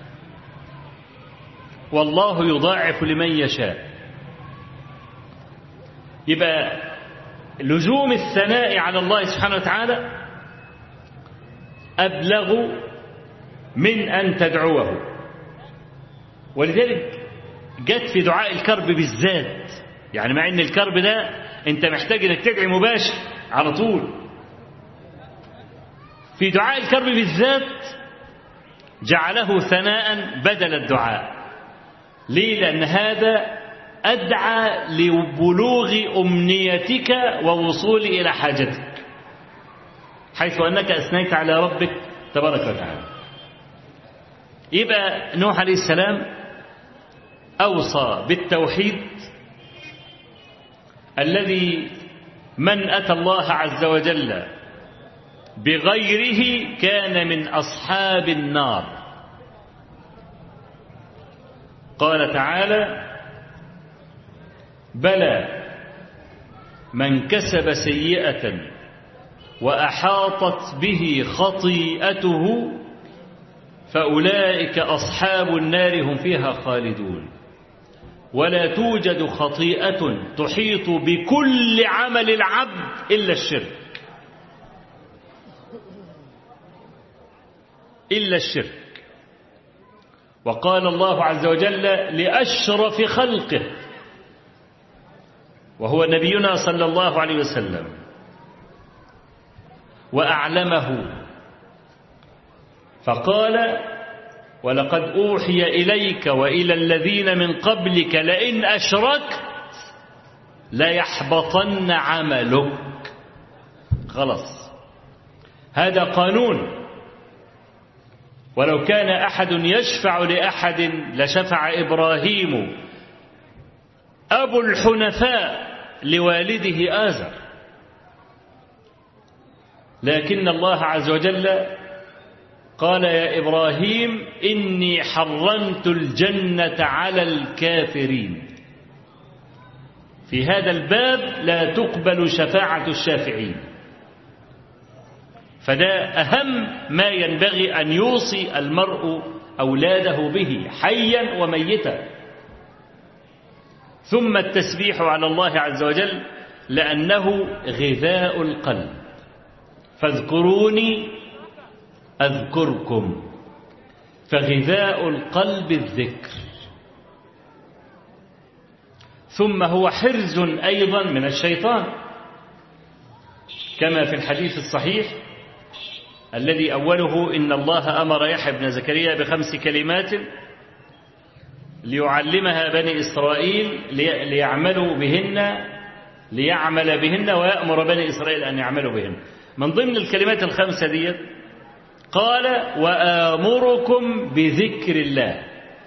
والله يضاعف لمن يشاء. يبقى لزوم الثناء على الله سبحانه وتعالى أبلغ من أن تدعوه. ولذلك جت في دعاء الكرب بالذات، يعني مع أن الكرب ده أنت محتاج أنك تدعي مباشر على طول، في دعاء الكرب بالذات جعله ثناء بدل الدعاء. ليه؟ لأن هذا أدعى لبلوغ أمنيتك ووصول إلى حاجتك، حيث أنك أثنيت على ربك تبارك وتعالى. يبقى نوح عليه السلام أوصى بالتوحيد الذي من أتى الله عز وجل بغيره كان من أصحاب النار. قال تعالى بلى من كسب سيئة وأحاطت به خطيئته فأولئك أصحاب النار هم فيها خالدون. ولا توجد خطيئة تحيط بكل عمل العبد إلا الشرك، إلا الشرك. وقال الله عز وجل لأشرف خلقه وهو نبينا صلى الله عليه وسلم وأعلمه، فقال ولقد أوحي إليك وإلى الذين من قبلك لئن أشركت ليحبطن عملك. خلاص، هذا قانون. ولو كان أحد يشفع لأحد لشفع إبراهيم أبو الحنفاء لوالده آزر، لكن الله عز وجل قال يا إبراهيم إني حرمت الجنة على الكافرين. في هذا الباب لا تقبل شفاعة الشافعين، فده أهم ما ينبغي أن يوصي المرء أولاده به حيا وميتا. ثم التسبيح على الله عز وجل لأنه غذاء القلب، فاذكروني أذكركم، فغذاء القلب الذكر. ثم هو حرز أيضا من الشيطان، كما في الحديث الصحيح الذي أوله إن الله أمر يحيى بن زكريا بخمس كلمات ليعلمها بني إسرائيل ليعملوا بهن ليعمل بهن ويأمر بني إسرائيل أن يعملوا بهن. من ضمن الكلمات الخمسة دي قال وآمركم بذكر الله،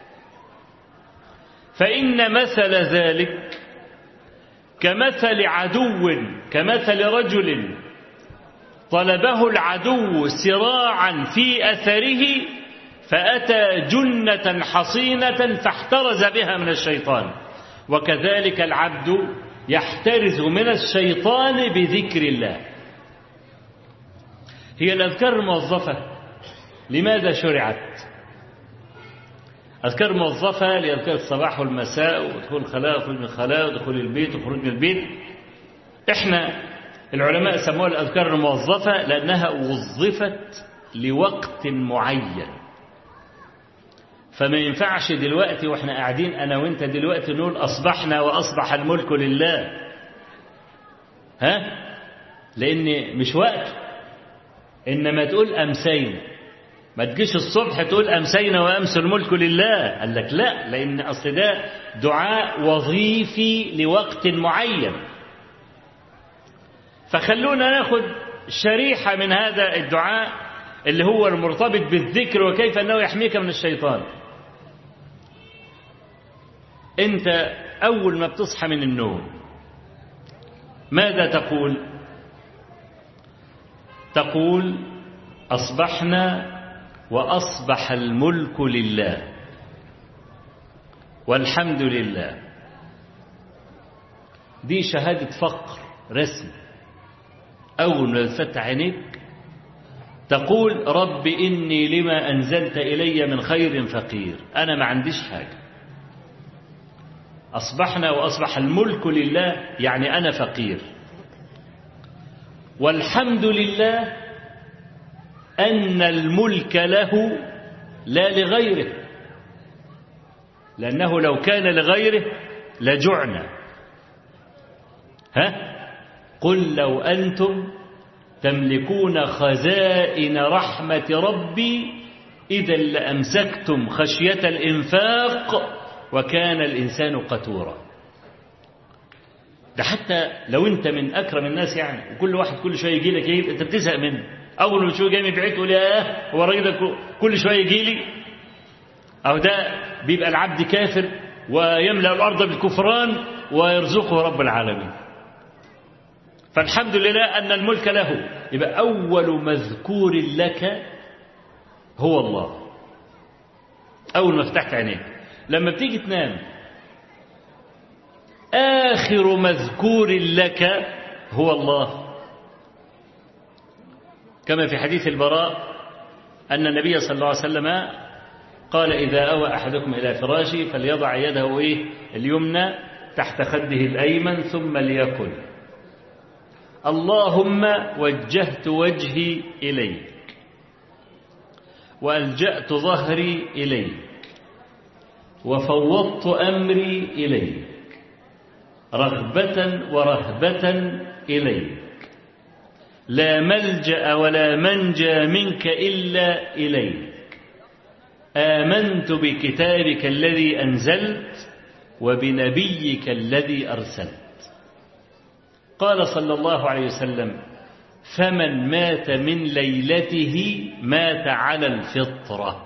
فإن مثل ذلك كمثل عدو كمثل رجل طلبه العدو سراعا في أثره فأتى جنة حصينة فاحترز بها من الشيطان. وكذلك العبد يحترز من الشيطان بذكر الله. هي الأذكار الموظفة لماذا شرعت؟ أذكار موظفة لأذكار الصباح والمساء ودخول الخلاء وخروج من الخلاء ودخول البيت وخروج من البيت. إحنا العلماء سموها الأذكار الموظفة لأنها وظفت لوقت معين. فما ينفعش دلوقتي وإحنا قاعدين أنا وإنت دلوقتي نقول أصبحنا وأصبح الملك لله، ها؟ لأن مش وقت. إنما تقول أمسين، ما تجيش الصبح تقول أمسينا وأمس الملك لله. قال لك لا، لأن أصل ده دعاء وظيفي لوقت معين. فخلونا ناخد شريحة من هذا الدعاء اللي هو المرتبط بالذكر وكيف أنه يحميك من الشيطان. أنت أول ما بتصحى من النوم ماذا تقول؟ تقول أصبحنا وأصبح الملك لله والحمد لله. دي شهادة فقر رسم. أول ما تفتح عينيك تقول رب إني لما أنزلت إلي من خير فقير، أنا ما عنديش حاجة. أصبحنا وأصبح الملك لله يعني أنا فقير. والحمد لله أن الملك له لا لغيره، لأنه لو كان لغيره لجعنا. ها؟ قل لو أنتم تملكون خزائن رحمة ربي إذا لأمسكتم خشية الإنفاق وكان الإنسان قتورا. ده حتى لو أنت من أكرم الناس يعني، وكل واحد كل شوية يجي لك إيه أنت بتزهق منه. أول ما تشوف جاي من بعيد تقول ياه هو الراجل ده كل شوية يجي لي. أو ده بيبقى العبد كافر ويملأ الأرض بالكفران ويرزقه رب العالمين. فالحمد لله أن الملك له. يبقى أول مذكور لك هو الله. أول ما فتحت عينيك لما بتيجي تنام آخر مذكور لك هو الله، كما في حديث البراء أن النبي صلى الله عليه وسلم قال إذا أوى أحدكم إلى فراشه فليضع يده إيه اليمنى تحت خده الأيمن ثم ليقل اللهم وجهت وجهي إليك وألجأت ظهري إليك وفوضت أمري إليك رغبة ورهبة إليك لا ملجأ ولا منجى منك إلا إليك آمنت بكتابك الذي أنزلت وبنبيك الذي أرسلت. قال صلى الله عليه وسلم فمن مات من ليلته مات على الفطرة.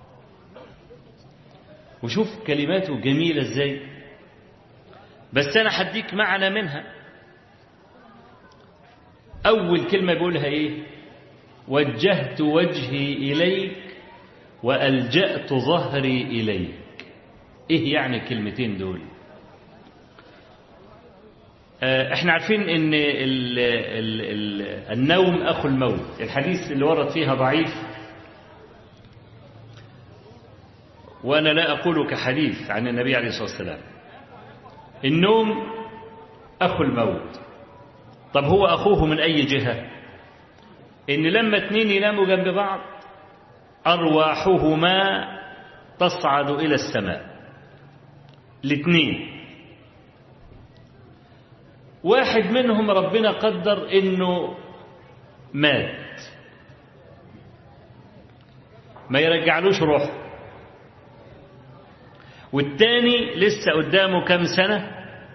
وشوف كلماته جميلة ازاي، بس أنا حديك معنى منها. أول كلمة بيقولها إيه؟ وجهت وجهي إليك وألجأت ظهري إليك. إيه يعني الكلمتين دول؟ احنا عارفين ان ال ال ال النوم أخو الموت. الحديث اللي ورد فيها ضعيف، وأنا لا أقول كحديث عن النبي عليه الصلاة والسلام. النوم أخو الموت. طب هو أخوه من أي جهة؟ إن لما اتنين يناموا جنب بعض أرواحهما تصعد إلى السماء. الاثنين واحد منهم ربنا قدر إنه مات ما يرجعلوش روحه، والتاني لسه قدامه كم سنة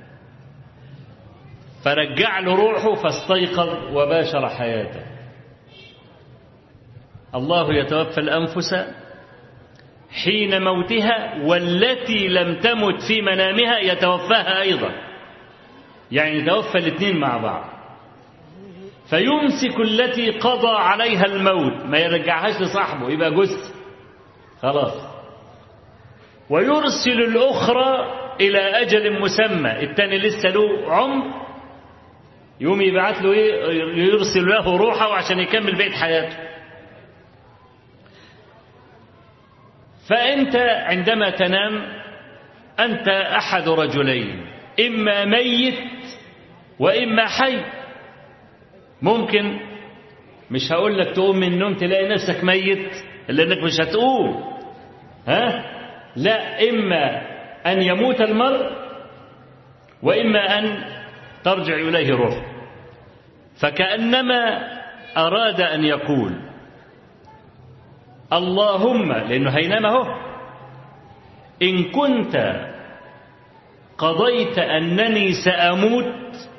فرجع له روحه فاستيقظ وباشر حياته. الله يتوفى الأنفس حين موتها والتي لم تمت في منامها يتوفاها أيضا، يعني يتوفى الاثنين مع بعض. فيمسك التي قضى عليها الموت، ما يرجعهاش لصاحبه، يبقى جثة خلاص. ويرسل الأخرى إلى أجل مسمى، التاني لسه له عمر، يوم يبعث له إيه؟ يرسل له روحه عشان يكمل بقية حياته. فأنت عندما تنام أنت أحد رجلين، إما ميت وإما حي. ممكن مش هقول لك تقوم من النوم تلاقي نفسك ميت، لأنك مش هتقوم، ها؟ لا، إما أن يموت المرء وإما أن ترجع إليه روح. فكأنما أراد أن يقول اللهم، لأنه هينام اهو، إن كنت قضيت أنني سأموت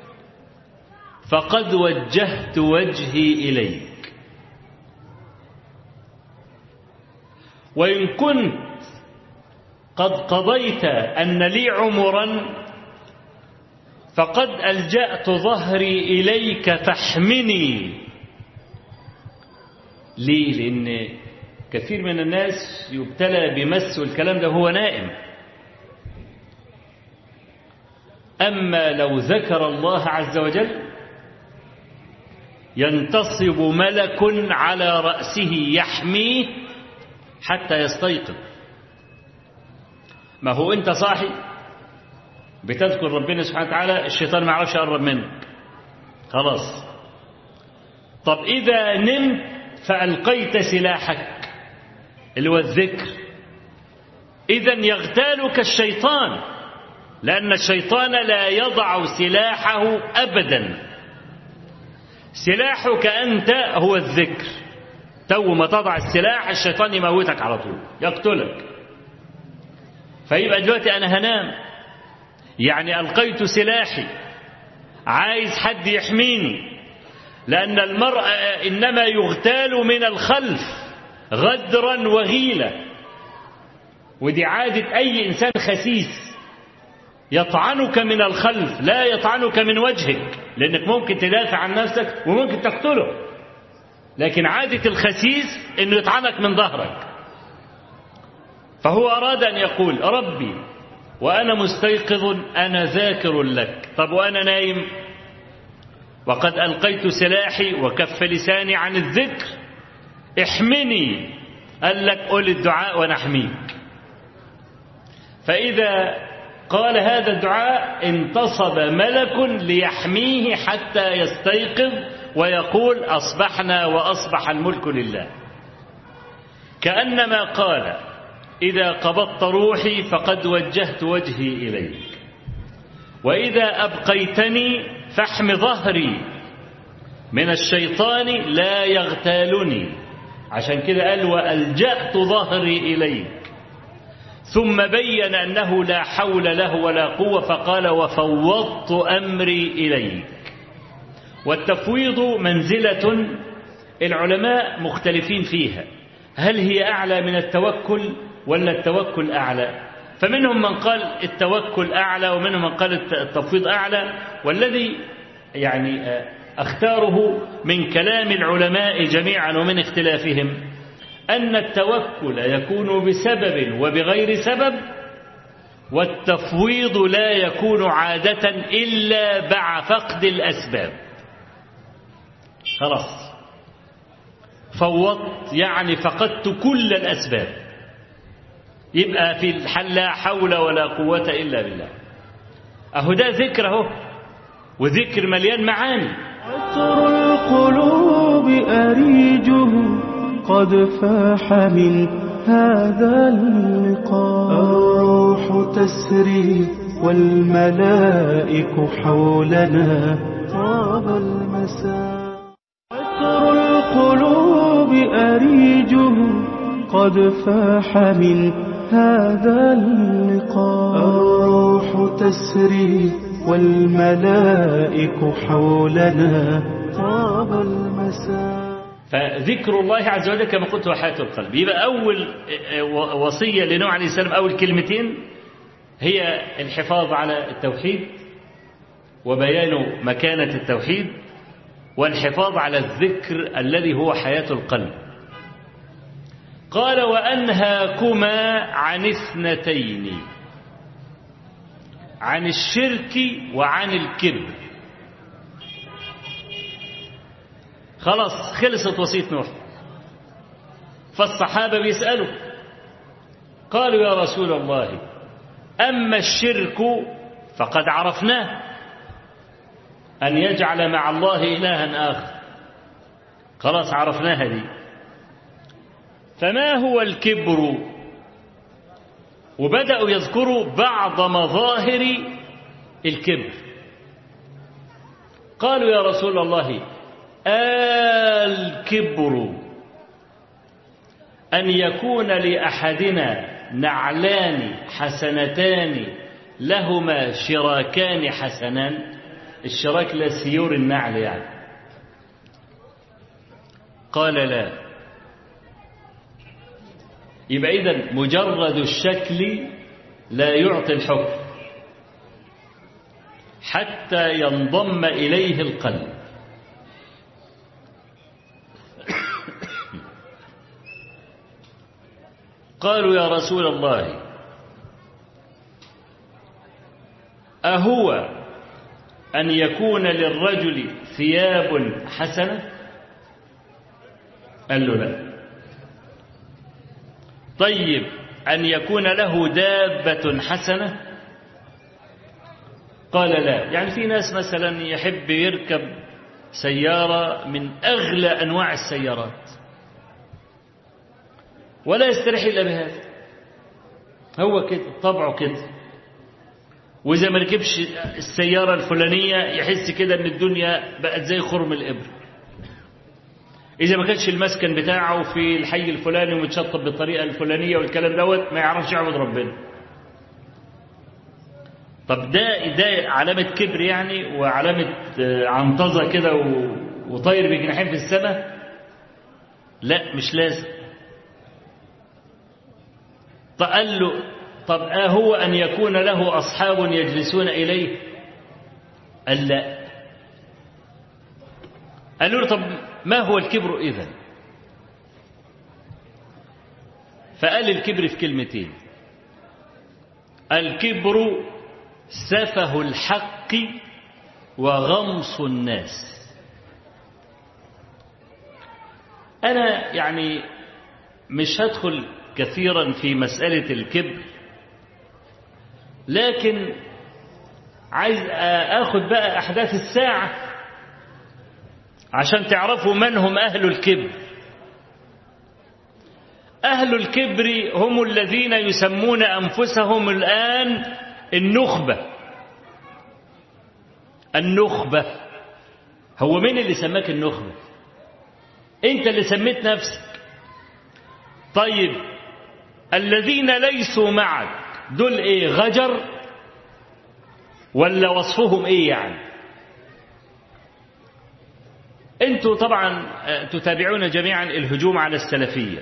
فقد وجهت وجهي إليك، وإن كنت قد قضيت أن لي عمرا فقد ألجأت ظهري إليك فاحمني. ليه؟ لأن كثير من الناس يبتلى بمس والكلام ده هو نائم. أما لو ذكر الله عز وجل ينتصب ملك على رأسه يحميه حتى يستيقظ. ما هو أنت صاحي بتذكر ربنا سبحانه وتعالى، الشيطان ما يعرفش يقرب منك خلاص. طب إذا نمت فألقيت سلاحك اللي هو الذكر، إذن يغتالك الشيطان، لأن الشيطان لا يضع سلاحه أبدا. سلاحك أنت هو الذكر، تو ما تضع السلاح الشيطان يموتك على طول، يقتلك. فيبقى دلوقتي أنا هنام، يعني ألقيت سلاحي، عايز حد يحميني، لأن المرء إنما يغتال من الخلف غدرا وغيلة، ودي عادة أي إنسان خسيس، يطعنك من الخلف لا يطعنك من وجهك، لأنك ممكن تدافع عن نفسك وممكن تقتله، لكن عادة الخسيس إنه يطعنك من ظهرك. فهو أراد أن يقول ربي وأنا مستيقظ أنا ذاكر لك. طب وأنا نايم وقد ألقيت سلاحي وكف لساني عن الذكر، احمني. قال لك قل الدعاء ونحميك. فإذا قال هذا الدعاء انتصب ملك ليحميه حتى يستيقظ ويقول أصبحنا وأصبح الملك لله. كأنما قال إذا قبضت روحي فقد وجهت وجهي إليك، وإذا أبقيتني فاحم ظهري من الشيطان لا يغتالني. عشان كده قال وألجأت ظهري إليك، ثم بين أنه لا حول له ولا قوة، فقال وفوضت أمري إليك. والتفويض منزلة العلماء مختلفين فيها، هل هي أعلى من التوكل ولا التوكل أعلى؟ فمنهم من قال التوكل أعلى ومنهم من قال التفويض أعلى، والذي يعني أختاره من كلام العلماء جميعا ومن اختلافهم أن التوكل يكون بسبب وبغير سبب، والتفويض لا يكون عادة إلا مع فقد الأسباب. خلاص فوضت يعني فقدت كل الأسباب، يبقى في الحل لا حول ولا قوة إلا بالله. أهو ده ذكر أهو، وذكر مليان معاني. عطر القلوب أريجه قد فاح من هذا اللقاء، الروح تسري والملائك حولنا طاب المساء. عطر القلوب أريجه قد فاح من هذا اللقاء، الروح تسري والملائك حولنا طاب المساء. فذكر الله عز وجل كما قلت هو حياة القلب. يبقى أول وصية لنوح عليه السلام، أول كلمتين هي الحفاظ على التوحيد وبيان مكانة التوحيد والحفاظ على الذكر الذي هو حياة القلب. قال وأنهاكما عن اثنتين، عن الشرك وعن الكبر. خلاص خلصت وصية نوح، فالصحابة بيسألوا قالوا يا رسول الله أما الشرك فقد عرفناه، أن يجعل مع الله إلها آخر، خلاص عرفناها دي، فما هو الكبر؟ وبدأوا يذكروا بعض مظاهر الكبر. قالوا يا رسول الله الكبر أن يكون لأحدنا نعلان حسنتان لهما شراكان حسنان، الشراك لسيور النعل يعني. قال لا. يبقى إذن مجرد الشكل لا يعطي الحكم حتى ينضم إليه القلب. قالوا يا رسول الله أهو أن يكون للرجل ثياب حسنة؟ قال له لا. طيب أن يكون له دابة حسنة؟ قال لا. يعني في ناس مثلا يحب يركب سيارة من أغلى أنواع السيارات ولا يستريح إلا بهذا، هو كده طبعه كده، وإذا ما ركبش السيارة الفلانية يحس كده أن الدنيا بقت زي خرم الإبر، إذا ما كانش المسكن بتاعه في الحي الفلاني ومتشطب بالطريقة الفلانية والكلام دوت ما يعرفش يعبد ربنا. طب ده ده علامة كبر يعني، وعلامة عنطزة كده وطير بجناحين في السماء؟ لا مش لازم. فقال له طب أهو أن يكون له أصحاب يجلسون إليه؟ قال لا. قالوا له طب ما هو الكبر إذن؟ فقال الكبر في كلمتين: الكبر سفه الحق وغمص الناس. أنا يعني مش هدخل كثيرا في مسألة الكبر، لكن عايز أخذ بقى أحداث الساعة عشان تعرفوا من هم أهل الكبر. أهل الكبر هم الذين يسمون أنفسهم الآن النخبة. النخبة. هو مين اللي سماك النخبة؟ أنت اللي سميت نفسك. طيب الذين ليسوا معك دول إيه؟ غجر ولا وصفهم إيه يعني؟ أنتوا طبعا تتابعون جميعا الهجوم على السلفية،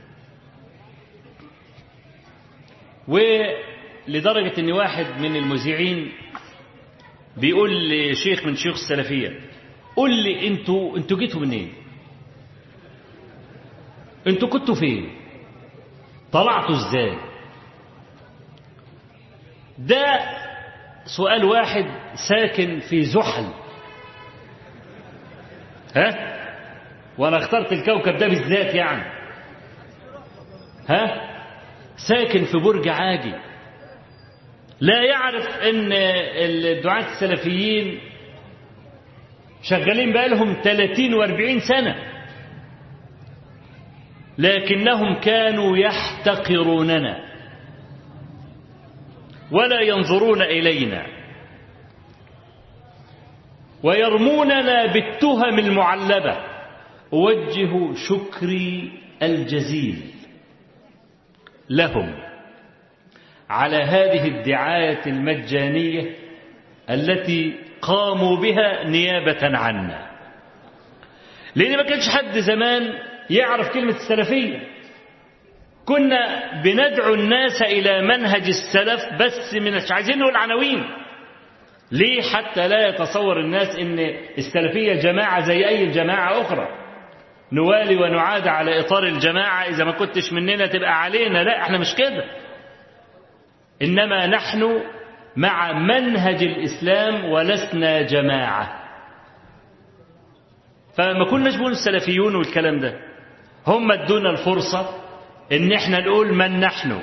ولدرجة أن واحد من المذيعين بيقول لشيخ من شيوخ السلفية: قل لي أنتوا أنتوا جيتوا منين؟ أنتوا كنتوا فين؟ طلعتوا إزاي؟ ده سؤال واحد ساكن في زحل، ها؟ وأنا اخترت الكوكب ده بالذات يعني، ها؟ ساكن في برج عاجي، لا يعرف ان الدعاة السلفيين شغالين بقالهم ثلاثين واربعين سنة، لكنهم كانوا يحتقروننا ولا ينظرون إلينا ويرموننا بالتهم المعلبة. أوجه شكري الجزيل لهم على هذه الدعاية المجانية التي قاموا بها نيابة عنا، لأن ما كانش حد زمان يعرف كلمة السلفية. كنا بندعو الناس إلى منهج السلف بس مش عايزين نقول عناوين، ليه؟ حتى لا يتصور الناس ان السلفية جماعة زي اي جماعة اخرى نوالي ونعاد على اطار الجماعة، اذا ما كنتش مننا تبقى علينا. لا، احنا مش كده، انما نحن مع منهج الاسلام ولسنا جماعة. فما كناش بقول السلفيون والكلام ده، هم ادونا الفرصة ان احنا نقول من نحن.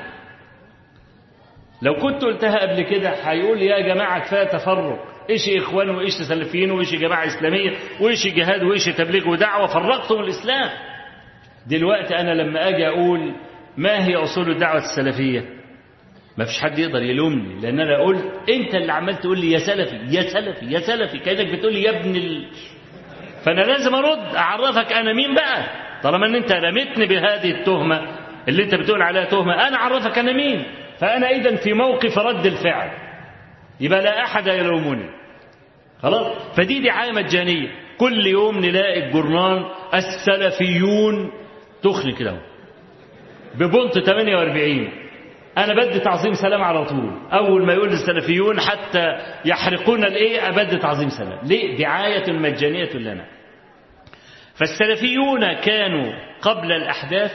لو كنت قلتها قبل كده هيقول يا جماعة كفاية تفرق، ايش اخوان وايش سلفيين وايش جماعة اسلامية وايش جهاد وايش تبليغ ودعوة، فرقتم الاسلام. دلوقتي انا لما اجي اقول ما هي اصول الدعوة السلفية، ما فيش حد يقدر يلومني، لان انا قلت انت اللي عمال تقول لي يا سلفي يا سلفي يا سلفي، كأنك بتقول لي يا ابن ال... فانا لازم ارد اعرفك انا مين بقى، طالما ان انت رميتني بهذه التهمة اللي انت بتقول عليها تهمة، انا اعرفك انا مين. فانا اذا في موقف رد الفعل، يبقى لا احد يلومني خلاص. فدي دعاية مجانية، كل يوم نلاقي الجورنال السلفيون تخلي كده ببونت ثمانية وأربعين، انا بدي تعظيم سلام على طول، اول ما يقول السلفيون حتى يحرقون الايه ابدي تعظيم سلام. ليه؟ دعاية مجانية لنا. فالسلفيون كانوا قبل الاحداث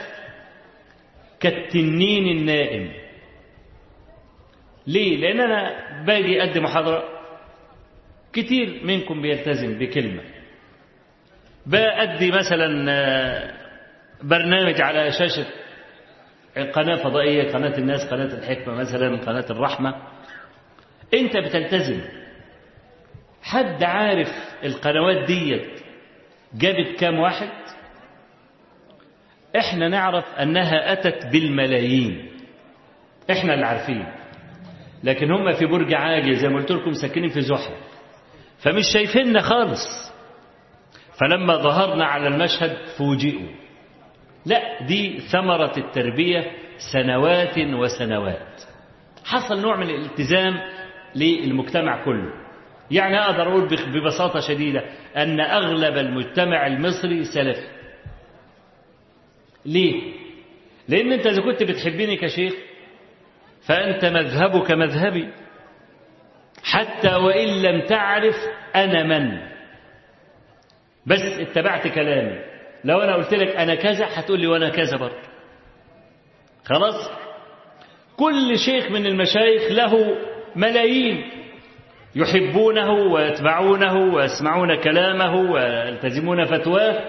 كالتنين النائم. ليه؟ لان انا باجي ادي محاضرة، كتير منكم بيلتزم بكلمة، بأدي مثلا برنامج على شاشة قناة فضائية، قناة الناس، قناة الحكمة مثلا، قناة الرحمة، انت بتلتزم. حد عارف القنوات ديت جابت كام واحد؟ احنا نعرف انها اتت بالملايين، احنا اللي عارفين، لكن هم في برج عاجي زي ما قلت لكم ساكنين في زحل، فمش شايفيننا خالص. فلما ظهرنا على المشهد فوجئوا. لا، دي ثمرة التربية، سنوات وسنوات حصل نوع من الالتزام للمجتمع كله. يعني أقدر أقول ببساطة شديدة أن أغلب المجتمع المصري سلفي. ليه؟ لأن أنت إذا كنت بتحبني كشيخ فأنت مذهبك مذهبي، حتى وإن لم تعرف أنا من، بس اتبعت كلامي. لو أنا قلت لك أنا كذا هتقول لي وأنا كذا برضه. خلاص؟ كل شيخ من المشايخ له ملايين يحبونه ويتبعونه ويسمعون كلامه ويلتزمون فتواه.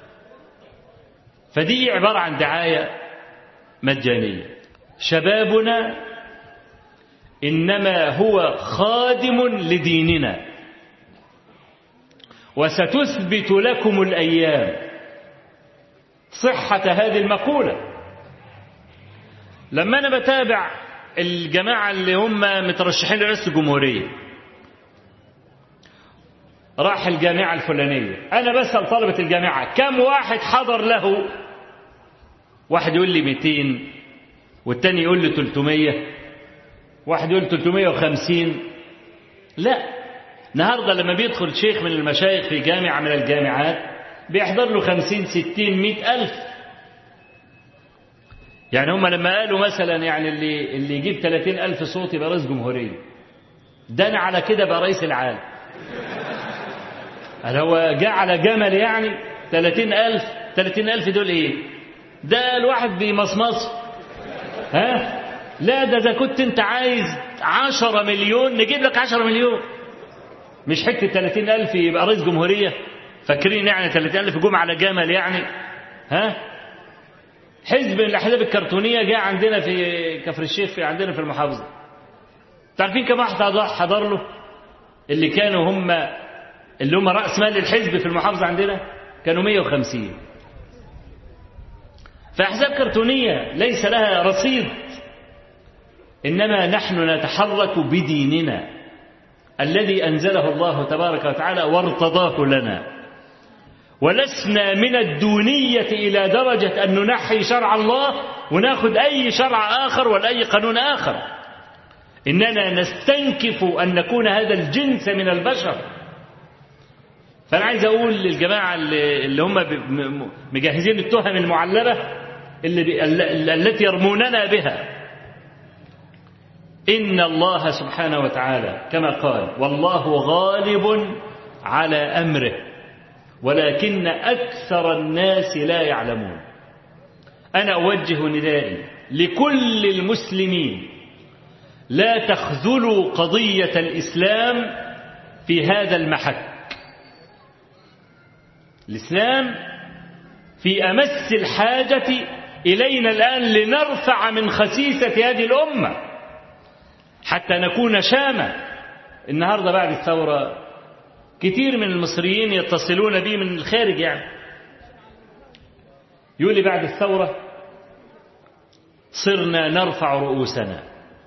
فدي عبارة عن دعاية مجانية. شبابنا إنما هو خادم لديننا، وستثبت لكم الأيام صحة هذه المقولة. لما أنا بتابع الجماعة اللي هم مترشحين لرئاسة الجمهورية، راح الجامعة الفلانية، أنا بسأل طلبة الجامعة كم واحد حضر له؟ واحد يقول لي مئتين، والتاني يقول لي ثلاثمية، واحد يقول ثلاثمية وخمسين. لا، النهارده لما بيدخل شيخ من المشايخ في جامعة من الجامعات بيحضر له خمسين ستين مئة ألف. يعني هم لما قالوا مثلا يعني اللي اللي يجيب ثلاثين ألف صوت يبقى رئيس جمهورية، ده أنا على كده بقى رئيس العالم. هل هو جاء على جمل يعني ثلاثين ألف؟ ثلاثين ألف دول إيه؟ ده الواحد بمصمص. ها؟ لا، ده إذا كنت أنت عايز عشرة مليون نجيب لك عشرة مليون، مش حكة ثلاثين ألف يبقى رئيس جمهورية. فاكرين يعني ثلاثين ألف جم على جمل يعني؟ ها؟ حزب من الأحزاب الكرتونية جاء عندنا في كفر الشيخ، في عندنا في المحافظة، تعرفين كم واحد حضر له؟ اللي كانوا هم اللي هم رأس مال الحزب في المحافظة عندنا كانوا مئة وخمسين. فأحزاب كرتونية ليس لها رصيد، إنما نحن نتحرك بديننا الذي أنزله الله تبارك وتعالى وارتضاه لنا، ولسنا من الدونية إلى درجة أن ننحي شرع الله ونأخذ أي شرع آخر ولا أي قانون آخر. إننا نستنكف أن نكون هذا الجنس من البشر. فأنا عايز أقول للجماعة اللي هم مجهزين التهم المعلبة اللي التي يرموننا بها، إن الله سبحانه وتعالى كما قال والله غالب على أمره ولكن أكثر الناس لا يعلمون. أنا أوجه ندائي لكل المسلمين لا تخذلوا قضية الإسلام في هذا المحك. الإسلام في أمس الحاجة إلينا الآن لنرفع من خسيسة هذه الأمة حتى نكون شامة. النهاردة بعد الثورة كثير من المصريين يتصلون بي من الخارج، يعني يقول لي بعد الثورة صرنا نرفع رؤوسنا.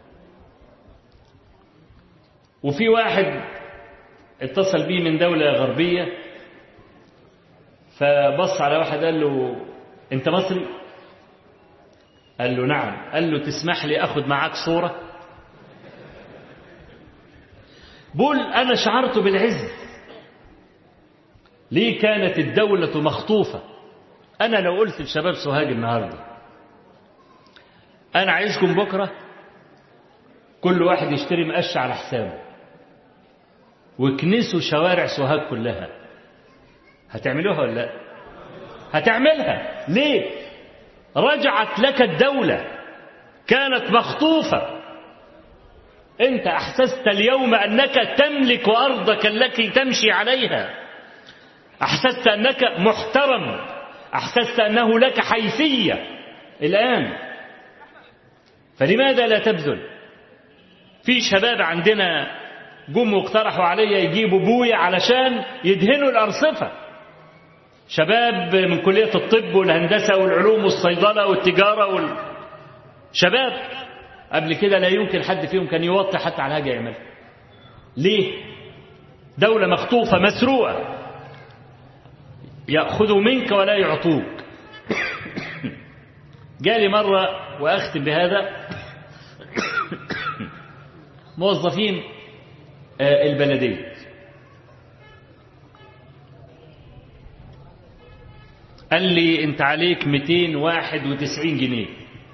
وفي واحد اتصل بي من دولة غربية فبص على واحد قال له أنت مصري؟ قال له نعم. قال له تسمح لي أخذ معاك صورة؟ بقول أنا شعرت بالعز. ليه؟ كانت الدولة مخطوفة. أنا لو قلت لشباب سوهاج النهاردة أنا عايزكم بكرة كل واحد يشتري مقش على حسابه وكنسوا شوارع سوهاج كلها، هتعملوها ولا لا؟ هتعملها. ليه؟ رجعت لك الدولة، كانت مخطوفة. أنت أحسست اليوم أنك تملك أرضك التي تمشي عليها، أحسست أنك محترم، أحسست أنه لك حيثية الآن. فلماذا لا تبذل؟ في شباب عندنا جم واقترحوا علي يجيبوا بوية علشان يدهنوا الأرصفة، شباب من كلية الطب والهندسة والعلوم والصيدلة والتجارة وال... شباب قبل كده لا يمكن حد فيهم كان يوطي حتى على حاجة يعمل. ليه؟ دولة مخطوفة مسروقة، يأخذوا منك ولا يعطوك. جالي مرة وأختم بهذا موظفين البلدية قال لي أنت عليك مئتين وواحد وتسعين جنيه.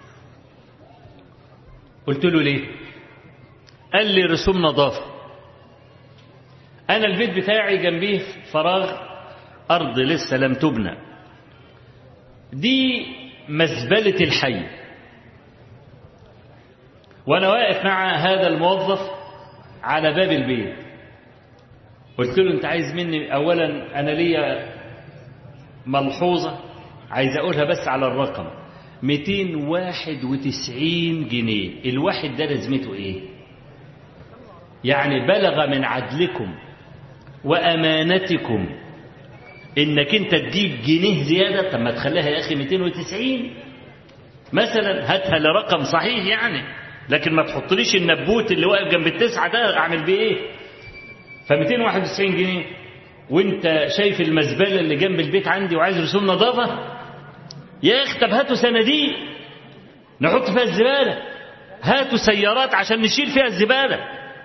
قلت له ليه؟ قال لي رسوم نظافة. أنا البيت بتاعي جنبيه فراغ أرض لسه لم تبنى، دي مزبلة الحي، وأنا واقف مع هذا الموظف على باب البيت. قلت له أنت عايز مني أولا أنا ليا ملحوظة عايز أقولها بس على الرقم مئتين وواحد وتسعين جنيه. الواحد ده لازمته إيه؟ يعني بلغ من عدلكم وأمانتكم إنك أنت تجيب جنيه زيادة. طب ما تخليها يا أخي مئتين وتسعين مثلا، هاتها لرقم صحيح يعني، لكن ما تحطليش النبوت اللي واقف جنب التسعة ده أعمل بيه إيه؟ فمئتين وواحد وتسعين جنيه وانت شايف المزبلة اللي جنب البيت عندي وعايز رسوم نظافة؟ يا اخي طب هاتوا صناديق نحط فيها الزبالة، هاتوا سيارات عشان نشيل فيها الزبالة.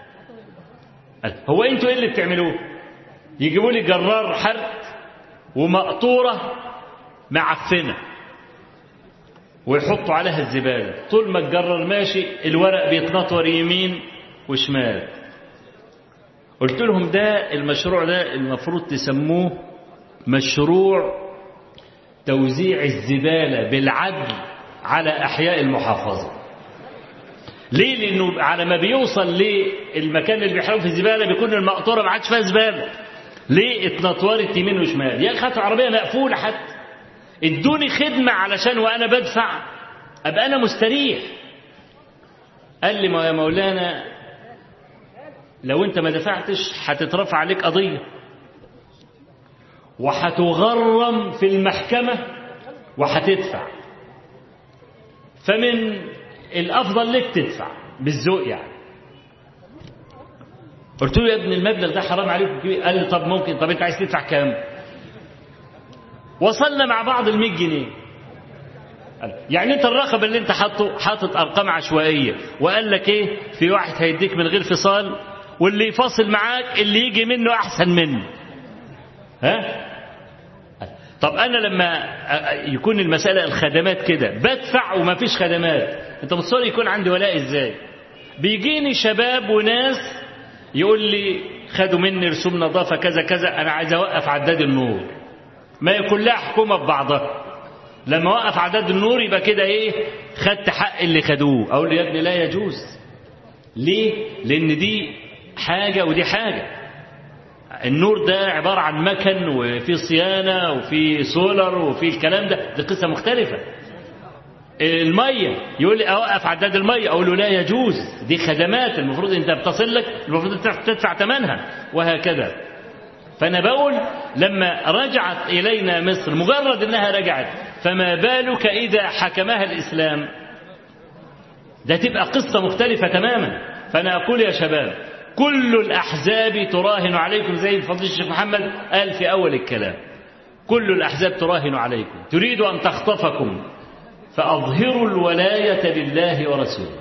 هو انتوا ايه اللي بتعملوه؟ يجيبوا لي جرار حرق ومقطورة معفنة ويحطوا عليها الزبالة، طول ما الجرار ماشي الورق بيتنطور يمين وشمال. قلت لهم ده المشروع ده المفروض تسموه مشروع توزيع الزبالة بالعدل على أحياء المحافظة. ليه؟ لأنه على ما بيوصل للمكان اللي بيحرقوا في الزبالة بيكون المقطورة ما عادش فيها زبالة. ليه؟ اتنطورت يمين وشمال. يا أخي عربية مقفولة حتى، ادوني خدمة علشان وأنا بدفع أبقى أنا مستريح. قال لي ما يا مولانا لو أنت ما دفعتش هتترفع عليك قضية وهتغرم في المحكمة وهتدفع، فمن الأفضل لك تدفع بالذوق يعني. قلت له يا ابن المبلغ ده حرام عليكم كبير. قال لي طب ممكن، طب أنت عايز تدفع كام؟ وصلنا مع بعض المية جنيه. يعني انت الرقم اللي انت حاطه حاطط ارقام عشوائيه وقال لك ايه؟ في واحد هيديك من غير فصال واللي يفاصل معاك اللي يجي منه احسن منه. ها؟ طب انا لما يكون المساله الخدمات كده بدفع وما فيش خدمات، انت متصور يكون عندي ولاء ازاي؟ بيجيني شباب وناس يقول لي خدوا مني رسوم نظافة كذا كذا، أنا عايز أوقف عداد النور. ما يكون لها حكومة ببعضها. لما وقف عداد النور يبقى كده إيه؟ خدت حق اللي خدوه. أقول له يا ابني لا يجوز. ليه؟ لأن دي حاجة ودي حاجة. النور ده عبارة عن مكن وفي صيانة وفي سولر وفي الكلام ده، دي قصة مختلفة. المية يقول لي أوقف عداد المية، أقول له لا يجوز، دي خدمات المفروض أنت بتصل لك، المفروض تدفع ثمنها، وهكذا. فأنا بقول لما رجعت إلينا مصر، مجرد أنها رجعت، فما بالك إذا حكمها الإسلام؟ ده تبقى قصة مختلفة تماما. فأنا أقول يا شباب كل الأحزاب تراهن عليكم، زي فضيلة الشيخ محمد قال في أول الكلام، كل الأحزاب تراهن عليكم، تريد أن تخطفكم، فأظهروا الولاية لله ورسوله.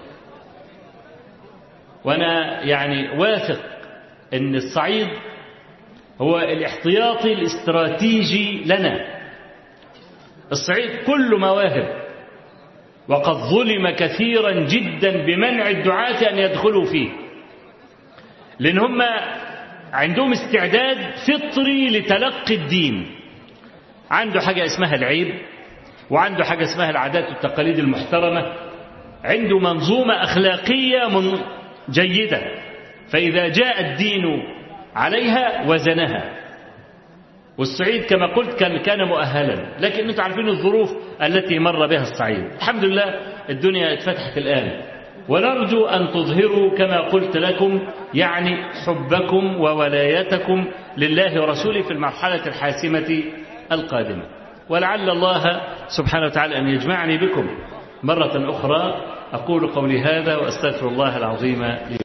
وأنا يعني واثق أن الصعيد هو الاحتياطي الاستراتيجي لنا. الصعيد كله مواهب، وقد ظلم كثيرا جدا بمنع الدعاة أن يدخلوا فيه، لأن هم عندهم استعداد فطري لتلقي الدين. عنده حاجة اسمها العيب، وعنده حاجة اسمها العادات والتقاليد المحترمة، عنده منظومة أخلاقية من جيدة، فإذا جاء الدين عليها وزنها. والصعيد كما قلت كان كان مؤهلا، لكن أنتم عارفين الظروف التي مر بها الصعيد. الحمد لله الدنيا اتفتحت الآن، ونرجو أن تظهروا كما قلت لكم يعني حبكم وولايتكم لله ورسوله في المرحلة الحاسمة القادمة. ولعل الله سبحانه وتعالى أن يجمعني بكم مرة أخرى. أقول قولي هذا وأستغفر الله العظيم لي.